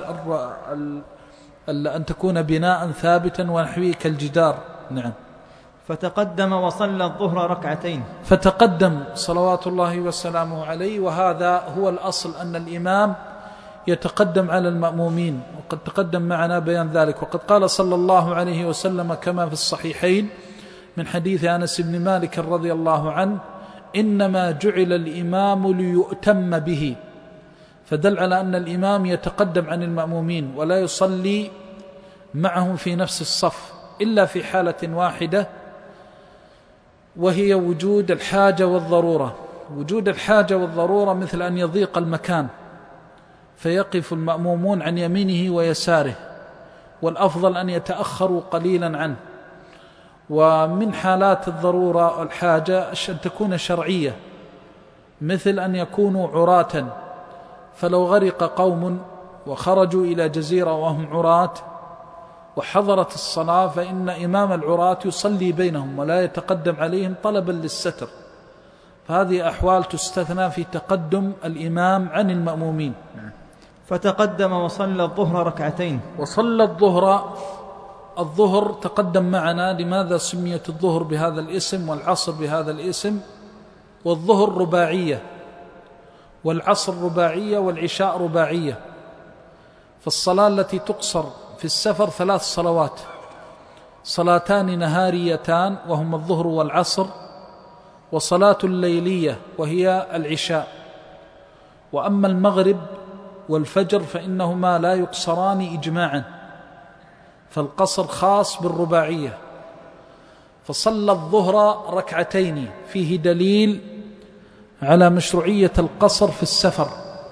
أن تكون بناء ثابتا ونحوه كالجدار. نعم. فتقدم وصلى الظهر ركعتين. فتقدم صلوات الله وسلامه عليه، وهذا هو الأصل أن الإمام يتقدم على المأمومين، وقد تقدم معنا بيان ذلك. وقد قال صلى الله عليه وسلم كما في الصحيحين من حديث أنس بن مالك رضي الله عنه: إنما جعل الإمام ليؤتم به، فدل على أن الإمام يتقدم عن المأمومين ولا يصلي معهم في نفس الصف إلا في حالة واحدة، وهي وجود الحاجة والضرورة. وجود الحاجة والضرورة مثل أن يضيق المكان فيقف المأمومون عن يمينه ويساره، والأفضل أن يتأخروا قليلا عنه. ومن حالات الضرورة والحاجة أن تكون شرعية، مثل أن يكونوا عراة، فلو غرق قوم وخرجوا إلى جزيرة وهم عراة وحضرت الصلاة فإن إمام العراة يصلي بينهم ولا يتقدم عليهم طلبا للستر، فهذه أحوال تستثنى في تقدم الإمام عن المأمومين. فتقدم وصلى الظهر ركعتين. وصلى الظهر تقدم معنا لماذا سميت الظهر بهذا الاسم والعصر بهذا الاسم. والظهر رباعية، والعصر رباعية، والعشاء رباعية. فالصلاة التي تقصر في السفر 3 صلوات، صلاتان نهاريتان وهما الظهر والعصر، وصلاة الليلية وهي العشاء. وأما المغرب والفجر فإنهما لا يقصران إجماعا، فالقصر خاص بالرباعية. فصلى الظهر ركعتين، فيه دليل على مشروعية القصر في السفر،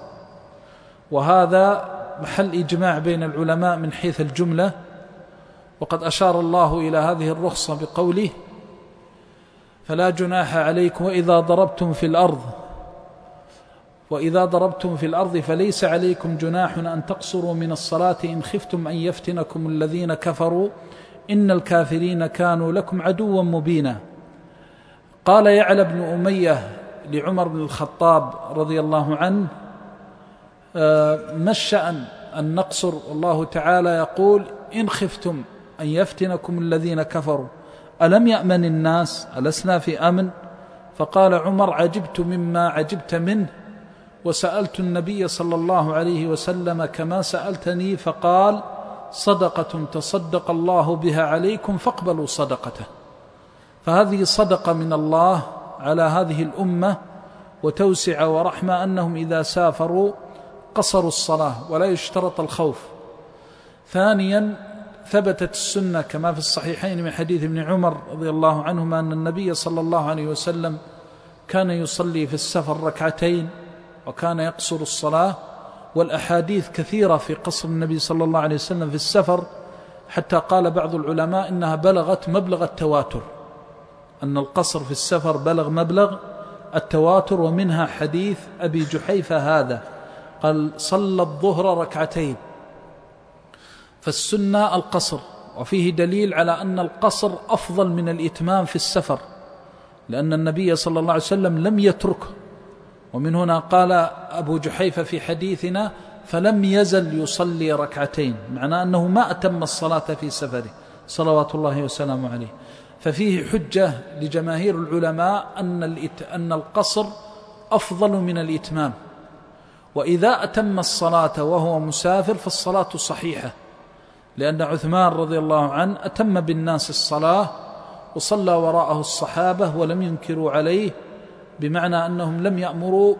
وهذا محل إجماع بين العلماء من حيث الجملة. وقد أشار الله إلى هذه الرخصة بقوله: فلا جناح عليكم وإذا ضربتم في الأرض فليس عليكم جناح أن تقصروا من الصلاة إن خفتم أن يفتنكم الذين كفروا إن الكافرين كانوا لكم عدوا مبينا. قال يعلى بن أمية لعمر بن الخطاب رضي الله عنه: ما الشأن أن نقصر؟ الله تعالى يقول: إن خفتم أن يفتنكم الذين كفروا ألم يأمن الناس؟ ألسنا في أمن؟ فقال عمر: عجبت مما عجبت منه، وسألت النبي صلى الله عليه وسلم كما سألتني، فقال: صدقة تصدق الله بها عليكم فاقبلوا صدقته. فهذه صدقة من الله على هذه الأمة وتوسع ورحمة، أنهم إذا سافروا قصروا الصلاة ولا يشترط الخوف. ثانيا، ثبتت السنة كما في الصحيحين من حديث ابن عمر رضي الله عنهما أن النبي صلى الله عليه وسلم كان يصلي في السفر ركعتين وكان يقصر الصلاة. والأحاديث كثيرة في قصر النبي صلى الله عليه وسلم في السفر، حتى قال بعض العلماء إنها بلغت مبلغ التواتر، أن القصر في السفر بلغ مبلغ التواتر. ومنها حديث أبي جحيفة هذا، قال: صلى الظهر ركعتين. فالسنة القصر، وفيه دليل على أن القصر أفضل من الإتمام في السفر، لأن النبي صلى الله عليه وسلم لم يتركه. ومن هنا قال أبو جحيفة في حديثنا: فلم يزل يصلي ركعتين، معناه أنه ما أتم الصلاة في سفره صلوات الله وسلامه عليه. ففيه حجة لجماهير العلماء أن القصر أفضل من الإتمام. وإذا أتم الصلاة وهو مسافر فالصلاة صحيحة، لأن عثمان رضي الله عنه أتم بالناس الصلاة وصلى وراءه الصحابة ولم ينكروا عليه، بمعنى أنهم لم يأمروا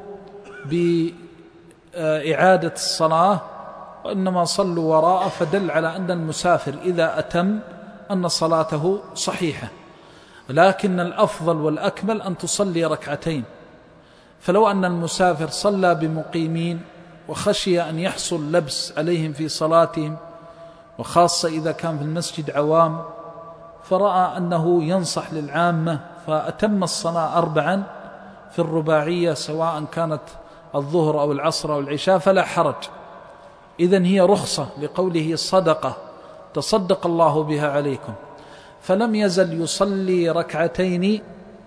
بإعادة الصلاة وإنما صلوا وراءه، فدل على أن المسافر إذا أتم أن صلاته صحيحة. لكن الأفضل والأكمل أن تصلي ركعتين. فلو أن المسافر صلى بمقيمين وخشي أن يحصل لبس عليهم في صلاتهم، وخاصة إذا كان في المسجد عوام، فرأى أنه ينصح للعامة فأتم الصلاة 4 في الرباعية سواء كانت الظهر أو العصر أو العشاء فلا حرج. إذن هي رخصة لقوله: صدقة تصدق الله بها عليكم. فلم يزل يصلي ركعتين،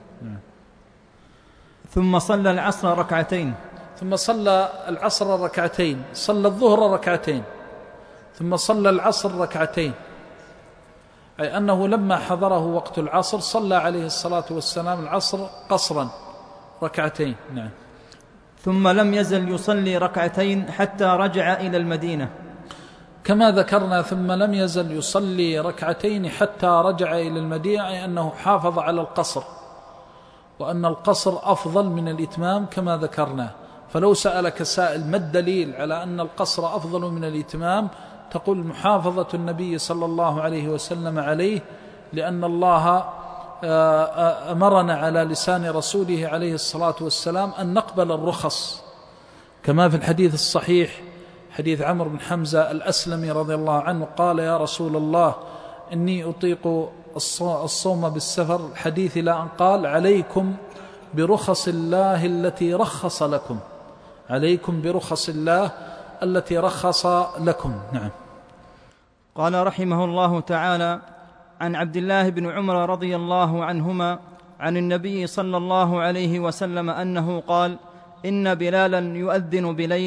ثم صلى العصر ركعتين، ثم صلى العصر ركعتين، صلى الظهر ركعتين، ثم صلى العصر ركعتين، أي أنه لما حضره وقت العصر صلى عليه الصلاة والسلام العصر قصرا ركعتين. نعم. ثم لم يزل يصلي ركعتين حتى رجع إلى المدينة، كما ذكرنا. ثم لم يزل يصلي ركعتين حتى رجع إلى المدينة، أي أنه حافظ على القصر، وأن القصر أفضل من الإتمام كما ذكرنا. فلو سألك سائل ما الدليل على أن القصر أفضل من الإتمام، تقول: محافظة النبي صلى الله عليه وسلم عليه، لأن الله أمرنا على لسان رسوله عليه الصلاة والسلام أن نقبل الرخص، كما في الحديث الصحيح حديث عمرو بن حمزة الأسلمي رضي الله عنه قال: يا رسول الله إني أطيق الصوم بالسفر، الحديث إلى أن قال: عليكم برخص الله التي رخص لكم، عليكم برخص الله التي رخص لكم. نعم. قال رحمه الله تعالى: عن عبد الله بن عمر رضي الله عنهما عن النبي صلى الله عليه وسلم أنه قال: إن بلالا يؤذن بليل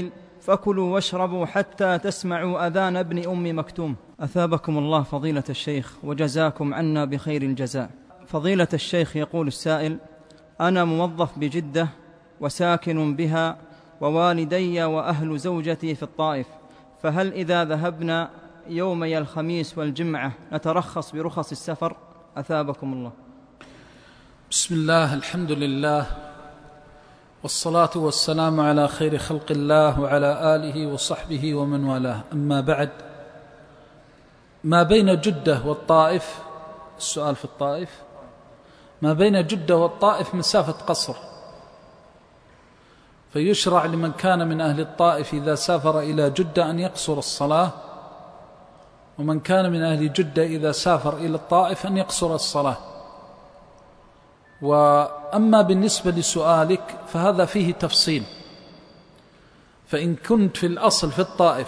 فكلوا واشربوا حتى تسمعوا أذان ابن أم مكتوم. أثابكم الله فضيلة الشيخ وجزاكم عنا بخير الجزاء. فضيلة الشيخ، يقول السائل: أنا موظف بجدة وساكن بها، ووالدي وأهل زوجتي في الطائف، فهل إذا ذهبنا يومي الخميس والجمعة نترخص برخص السفر؟ أثابكم الله. بسم الله، الحمد لله، والصلاة والسلام على خير خلق الله وعلى آله وصحبه ومن والاه، أما بعد. ما بين جدة والطائف، السؤال في الطائف، ما بين جدة والطائف مسافة قصر، فيشرع لمن كان من أهل الطائف إذا سافر إلى جدة أن يقصر الصلاة، ومن كان من أهل جدة إذا سافر إلى الطائف أن يقصر الصلاة. وأما بالنسبة لسؤالك فهذا فيه تفصيل. فإن كنت في الأصل في الطائف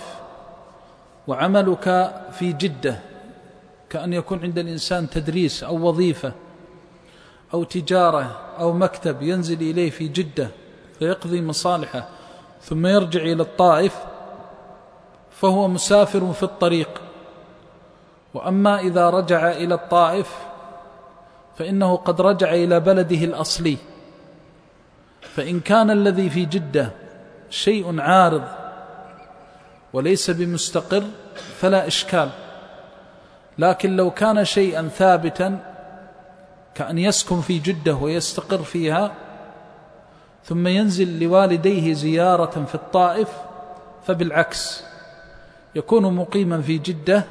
وعملك في جدة، كأن يكون عند الإنسان تدريس أو وظيفة أو تجارة أو مكتب ينزل إليه في جدة فيقضي مصالحه ثم يرجع إلى الطائف، فهو مسافر في الطريق. وأما إذا رجع إلى الطائف فإنه قد رجع إلى بلده الأصلي. فإن كان الذي في جدة شيء عارض وليس بمستقر فلا إشكال، لكن لو كان شيئا ثابتا كأن يسكن في جدة ويستقر فيها ثم ينزل لوالديه زيارة في الطائف، فبالعكس يكون مقيما في جدة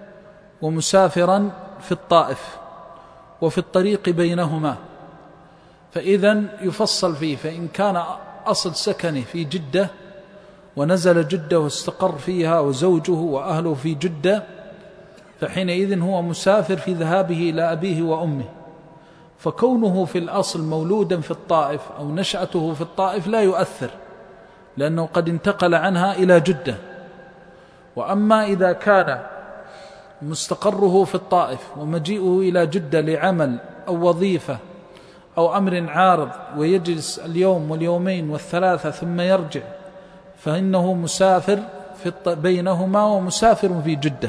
ومسافرا في الطائف وفي الطريق بينهما. فإذن يفصل فيه، فإن كان أصل سكنه في جدة ونزل جدة واستقر فيها وزوجه وأهله في جدة، فحينئذ هو مسافر في ذهابه إلى أبيه وأمه. فكونه في الأصل مولودا في الطائف أو نشأته في الطائف لا يؤثر، لأنه قد انتقل عنها إلى جدة. وأما إذا كان مستقره في الطائف ومجيئه إلى جدة لعمل أو وظيفة أو أمر عارض ويجلس اليوم واليومين والثلاثة ثم يرجع، فإنه مسافر بينهما ومسافر في جدة.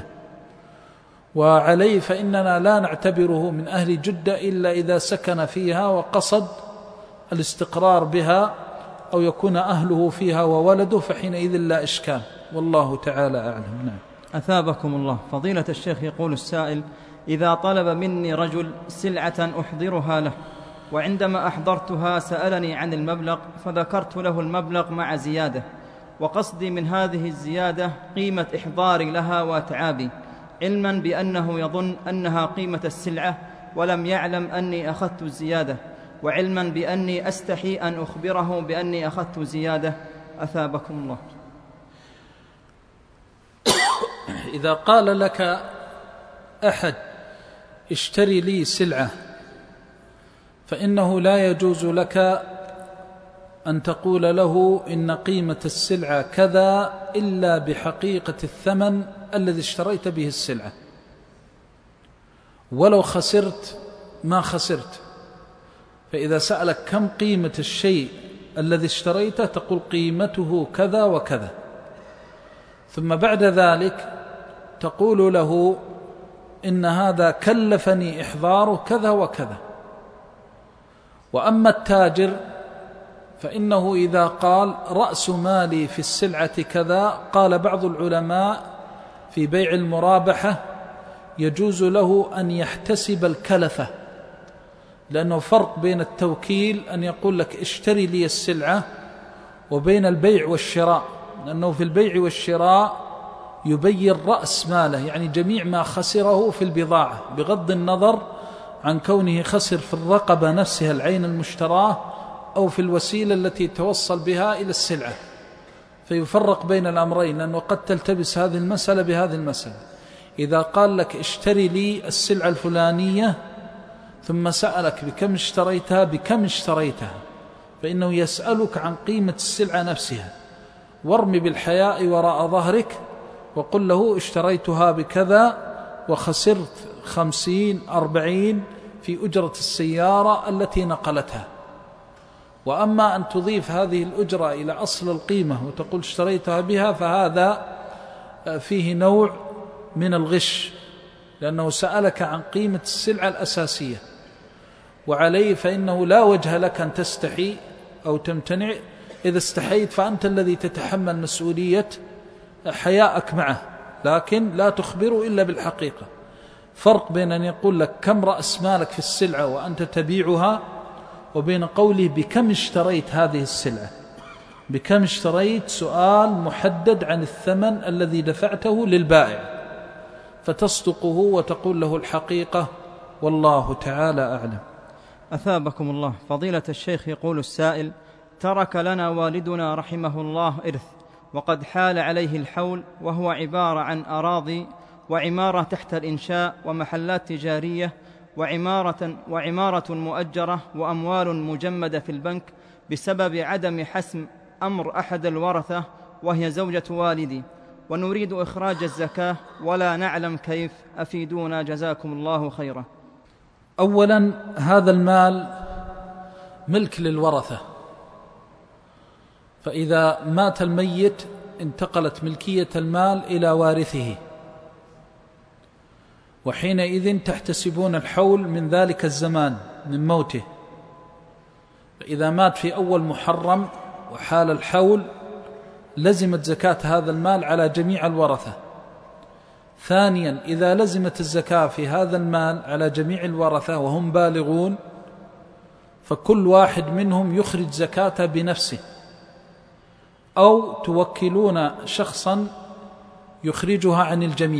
وعليه فإننا لا نعتبره من أهل جدة إلا إذا سكن فيها وقصد الاستقرار بها أو يكون أهله فيها وولده، فحينئذ لا إشكال، والله تعالى أعلم. نعم. أثابكم الله فضيلة الشيخ، يقول السائل: إذا طلب مني رجل سلعة أحضرها له، وعندما أحضرتها سألني عن المبلغ، فذكرت له المبلغ مع زيادة، وقصدي من هذه الزيادة قيمة إحضاري لها وأتعابي، علما بأنه يظن أنها قيمة السلعة ولم يعلم أني أخذت الزيادة، وعلما بأني أستحي أن أخبره بأني أخذت زيادة. أثابكم الله. إذا قال لك أحد اشتري لي سلعة، فإنه لا يجوز لك أن تقول له إن قيمة السلعة كذا إلا بحقيقة الثمن الذي اشتريت به السلعة، ولو خسرت ما خسرت. فإذا سألك كم قيمة الشيء الذي اشتريته تقول قيمته كذا وكذا، ثم بعد ذلك تقول له إن هذا كلفني إحضاره كذا وكذا. وأما التاجر فإنه إذا قال رأس مالي في السلعة كذا، قال بعض العلماء في بيع المرابحة يجوز له أن يحتسب الكلفة، لأنه فرق بين التوكيل أن يقول لك اشتري لي السلعة وبين البيع والشراء، لأنه في البيع والشراء يبين رأس ماله، يعني جميع ما خسره في البضاعة، بغض النظر عن كونه خسر في الرقبة نفسها العين المشتراه أو في الوسيلة التي توصل بها إلى السلعة. فيفرق بين الأمرين، لأنه قد تلتبس هذه المسألة بهذه المسألة. إذا قال لك اشتري لي السلعة الفلانية ثم سألك بكم اشتريتها بكم اشتريتها، فإنه يسألك عن قيمة السلعة نفسها، وارمي بالحياء وراء ظهرك وقل له اشتريتها بكذا وخسرت 50 40 في أجرة السيارة التي نقلتها. وأما أن تضيف هذه الأجرة إلى أصل القيمة وتقول اشتريتها بها فهذا فيه نوع من الغش، لأنه سألك عن قيمة السلعة الأساسية، وعليه فإنه لا وجه لك أن تستحي أو تمتنع. إذا استحيت فأنت الذي تتحمل مسؤولية حياءك معه، لكن لا تخبره إلا بالحقيقة. فرق بين أن يقول لك كم رأس مالك في السلعة وأنت تبيعها، وبين قوله بكم اشتريت هذه السلعة. بكم اشتريت سؤال محدد عن الثمن الذي دفعته للبائع، فتصدقه وتقول له الحقيقة، والله تعالى أعلم. أثابكم الله. فضيلة الشيخ، يقول السائل: ترك لنا والدنا رحمه الله إرث، وقد حال عليه الحول، وهو عبارة عن أراضي وعمارة تحت الإنشاء ومحلات تجارية وعمارة مؤجرة وأموال مجمدة في البنك، بسبب عدم حسم أمر أحد الورثة وهي زوجة والدي، ونريد إخراج الزكاة ولا نعلم كيف، أفيدونا جزاكم الله خيرا. أولا، هذا المال ملك للورثة، فإذا مات الميت انتقلت ملكية المال إلى وارثه، وحينئذ تحتسبون الحول من ذلك الزمان من موته. فإذا مات في أول محرم وحال الحول لزمت زكاة هذا المال على جميع الورثة. ثانيا، إذا لزمت الزكاة في هذا المال على جميع الورثة وهم بالغون، فكل واحد منهم يخرج زكاة بنفسه، أو توكلون شخصا يخرجها عن الجميع.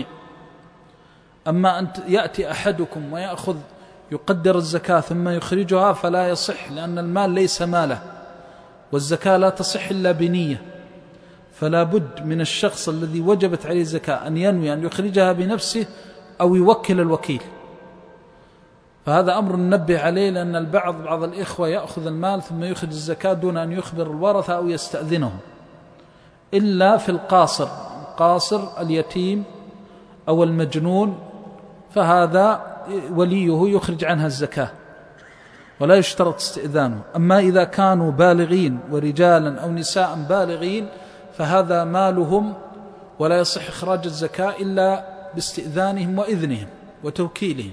أما أن يأتي أحدكم ويأخذ يقدر الزكاة ثم يخرجها فلا يصح، لأن المال ليس ماله، والزكاة لا تصح إلا بنية. فلا بد من الشخص الذي وجبت عليه الزكاة أن ينوي أن يخرجها بنفسه أو يوكل الوكيل. فهذا أمر ننبه عليه، لأن بعض الإخوة يأخذ المال ثم يخرج الزكاة دون أن يخبر الورثة أو يستأذنهم، إلا في قاصر اليتيم أو المجنون، فهذا وليه يخرج عنها الزكاة ولا يشترط استئذانه. أما إذا كانوا بالغين ورجالا أو نساء بالغين فهذا مالهم، ولا يصح إخراج الزكاة إلا باستئذانهم وإذنهم وتوكيلهم.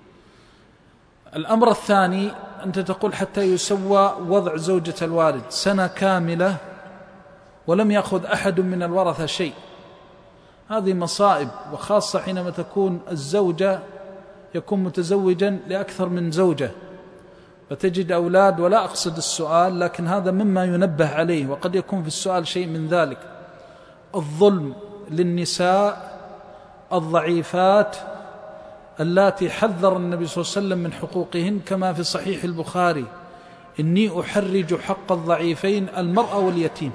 الأمر الثاني، أنت تقول حتى يسوى وضع زوجة الوالد سنة كاملة ولم يأخذ أحد من الورثة شيء. هذه مصائب، وخاصة حينما تكون الزوجة يكون متزوجا لأكثر من زوجة فتجد أولاد. ولا أقصد السؤال، لكن هذا مما ينبه عليه، وقد يكون في السؤال شيء من ذلك. الظلم للنساء الضعيفات اللاتي حذر النبي صلى الله عليه وسلم من حقوقهن، كما في صحيح البخاري: إني أحرج حق الضعيفين المرأة واليتيم،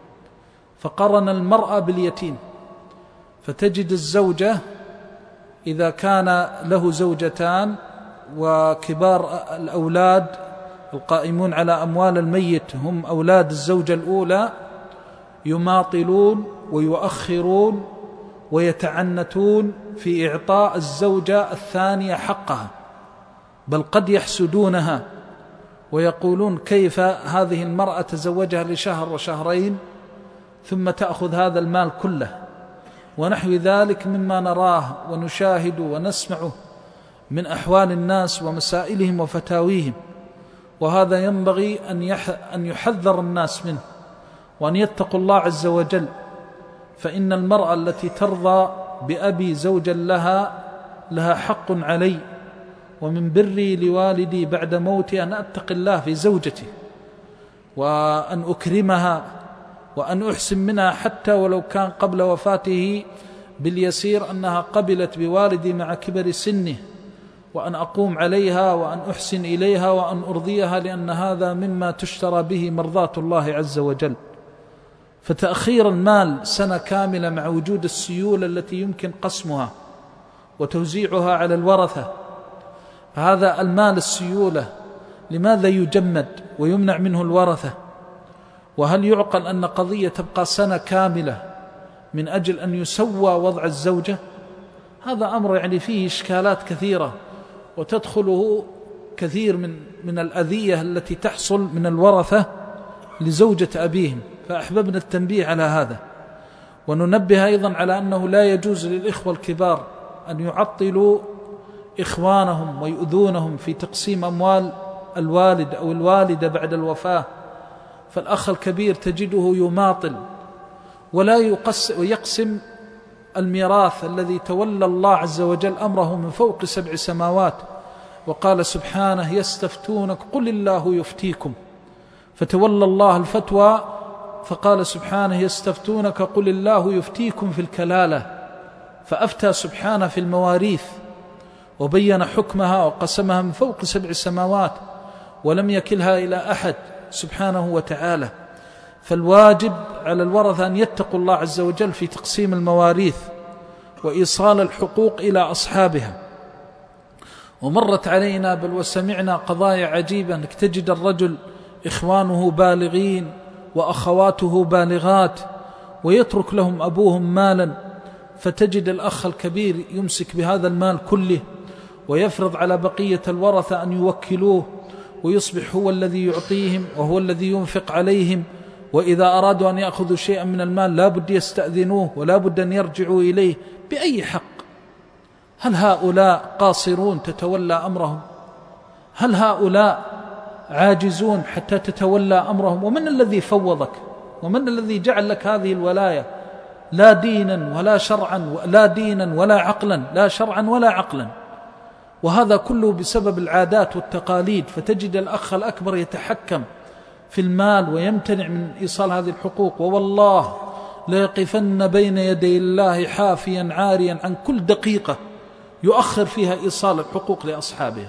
فقرن المرأة باليتيم. فتجد الزوجة إذا كان له زوجتان وكبار الأولاد القائمون على أموال الميت هم أولاد الزوجة الأولى، يماطلون ويؤخرون ويتعنتون في إعطاء الزوجة الثانية حقها، بل قد يحسدونها ويقولون: كيف هذه المرأة تزوجها لشهر وشهرين ثم تأخذ هذا المال كله؟ ونحو ذلك مما نراه ونشاهد ونسمعه من أحوال الناس ومسائلهم وفتاويهم. وهذا ينبغي أن يحذر الناس منه، وأن يتقوا الله عز وجل. فإن المرأة التي ترضى بأبي زوجا لها حق علي، ومن بري لوالدي بعد موتي أن أتقي الله في زوجتي، وأن أكرمها، وأن أحسن منها حتى ولو كان قبل وفاته باليسير أنها قبلت بوالدي مع كبر سنه، وأن أقوم عليها وأن أحسن إليها وأن أرضيها، لأن هذا مما تشترى به مرضاة الله عز وجل. فتأخير المال سنة كاملة مع وجود السيولة التي يمكن قسمها وتوزيعها على الورثة، فهذا المال السيولة لماذا يجمد ويمنع منه الورثة؟ وهل يعقل أن قضية تبقى سنة كاملة من أجل أن يسوى وضع الزوجة؟ هذا أمر فيه إشكالات كثيرة، وتدخله كثير من الأذية التي تحصل من الورثة لزوجة أبيهم، فأحببنا التنبيه على هذا. وننبه أيضا على أنه لا يجوز للإخوة الكبار أن يعطلوا إخوانهم ويؤذونهم في تقسيم أموال الوالد أو الوالدة بعد الوفاة. فالأخ الكبير تجده يماطل ولا يقسم الميراث الذي تولى الله عز وجل أمره من فوق 7 سماوات. وقال سبحانه: يستفتونك قل الله يفتيكم. فتولى الله الفتوى فقال سبحانه: يستفتونك قل الله يفتيكم في الكلالة، فأفتى سبحانه في المواريث وبين حكمها وقسمها من فوق 7 سماوات ولم يكلها إلى أحد سبحانه وتعالى. فالواجب على الورثة أن يتقوا الله عز وجل في تقسيم المواريث وإيصال الحقوق إلى أصحابها. ومرت علينا بل وسمعنا قضايا عجيبة، أنك تجد الرجل إخوانه بالغين وأخواته بالغات ويترك لهم أبوهم مالا، فتجد الأخ الكبير يمسك بهذا المال كله ويفرض على بقية الورثة أن يوكلوه، ويصبح هو الذي يعطيهم وهو الذي ينفق عليهم. وإذا أرادوا أن يأخذوا شيئا من المال لا بد يستأذنوه ولا بد أن يرجعوا إليه. بأي حق؟ هل هؤلاء قاصرون تتولى أمرهم؟ هل هؤلاء عاجزون حتى تتولى أمرهم؟ ومن الذي فوضك؟ ومن الذي جعل لك هذه الولاية؟ لا دينا ولا شرعا، لا دينا ولا عقلا، لا شرعا ولا عقلا. وهذا كله بسبب العادات والتقاليد. فتجد الأخ الأكبر يتحكم في المال ويمتنع من إيصال هذه الحقوق. ووالله ليقفن بين يدي الله حافيا عاريا عن كل دقيقة يؤخر فيها إيصال الحقوق لأصحابها.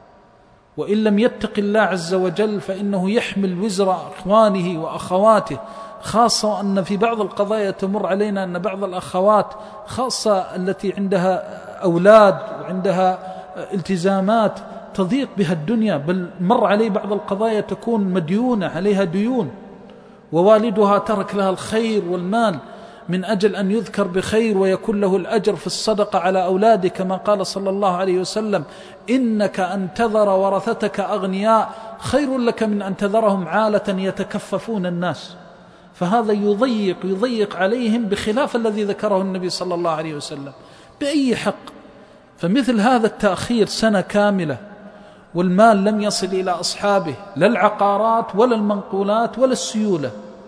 وإن لم يتق الله عز وجل فإنه يحمل وزر إخوانه وأخواته، خاصة أن في بعض القضايا تمر علينا أن بعض الأخوات خاصة التي عندها أولاد وعندها التزامات تضيق بها الدنيا، بل مر عليه بعض القضايا تكون مديونة عليها ديون، ووالدها ترك لها الخير والمال من أجل أن يذكر بخير ويكون له الأجر في الصدقة على أولاده، كما قال صلى الله عليه وسلم: إنك أن تذر ورثتك أغنياء خير لك من أن تذرهم عالة يتكففون الناس. فهذا يضيق عليهم بخلاف الذي ذكره النبي صلى الله عليه وسلم. بأي حق؟ فمثل هذا التأخير سنة كاملة والمال لم يصل إلى أصحابه، لا العقارات ولا المنقولات ولا السيولة،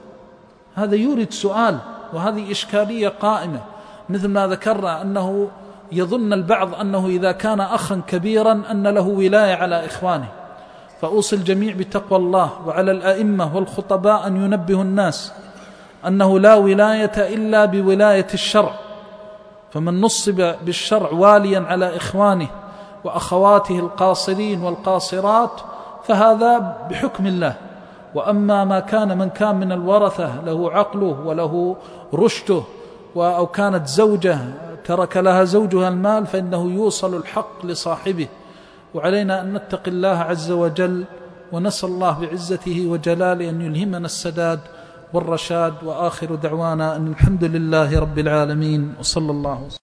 هذا يورد سؤال، وهذه إشكالية قائمة. مثل ما ذكرنا أنه يظن البعض أنه إذا كان أخا كبيرا أن له ولاية على إخوانه. فأوصي الجميع بتقوى الله، وعلى الأئمة والخطباء أن ينبهوا الناس أنه لا ولاية إلا بولاية الشرع. فمن نصب بالشرع واليا على إخوانه وأخواته القاصرين والقاصرات فهذا بحكم الله. وأما من كان من الورثة له عقله وله رشده، أو كانت زوجة ترك لها زوجها المال، فإنه يوصل الحق لصاحبه. وعلينا أن نتقي الله عز وجل، ونسأل الله بعزته وجلاله أن يلهمنا السداد والرشاد. وآخر دعوانا أن الحمد لله رب العالمين، وصلى الله وسلم.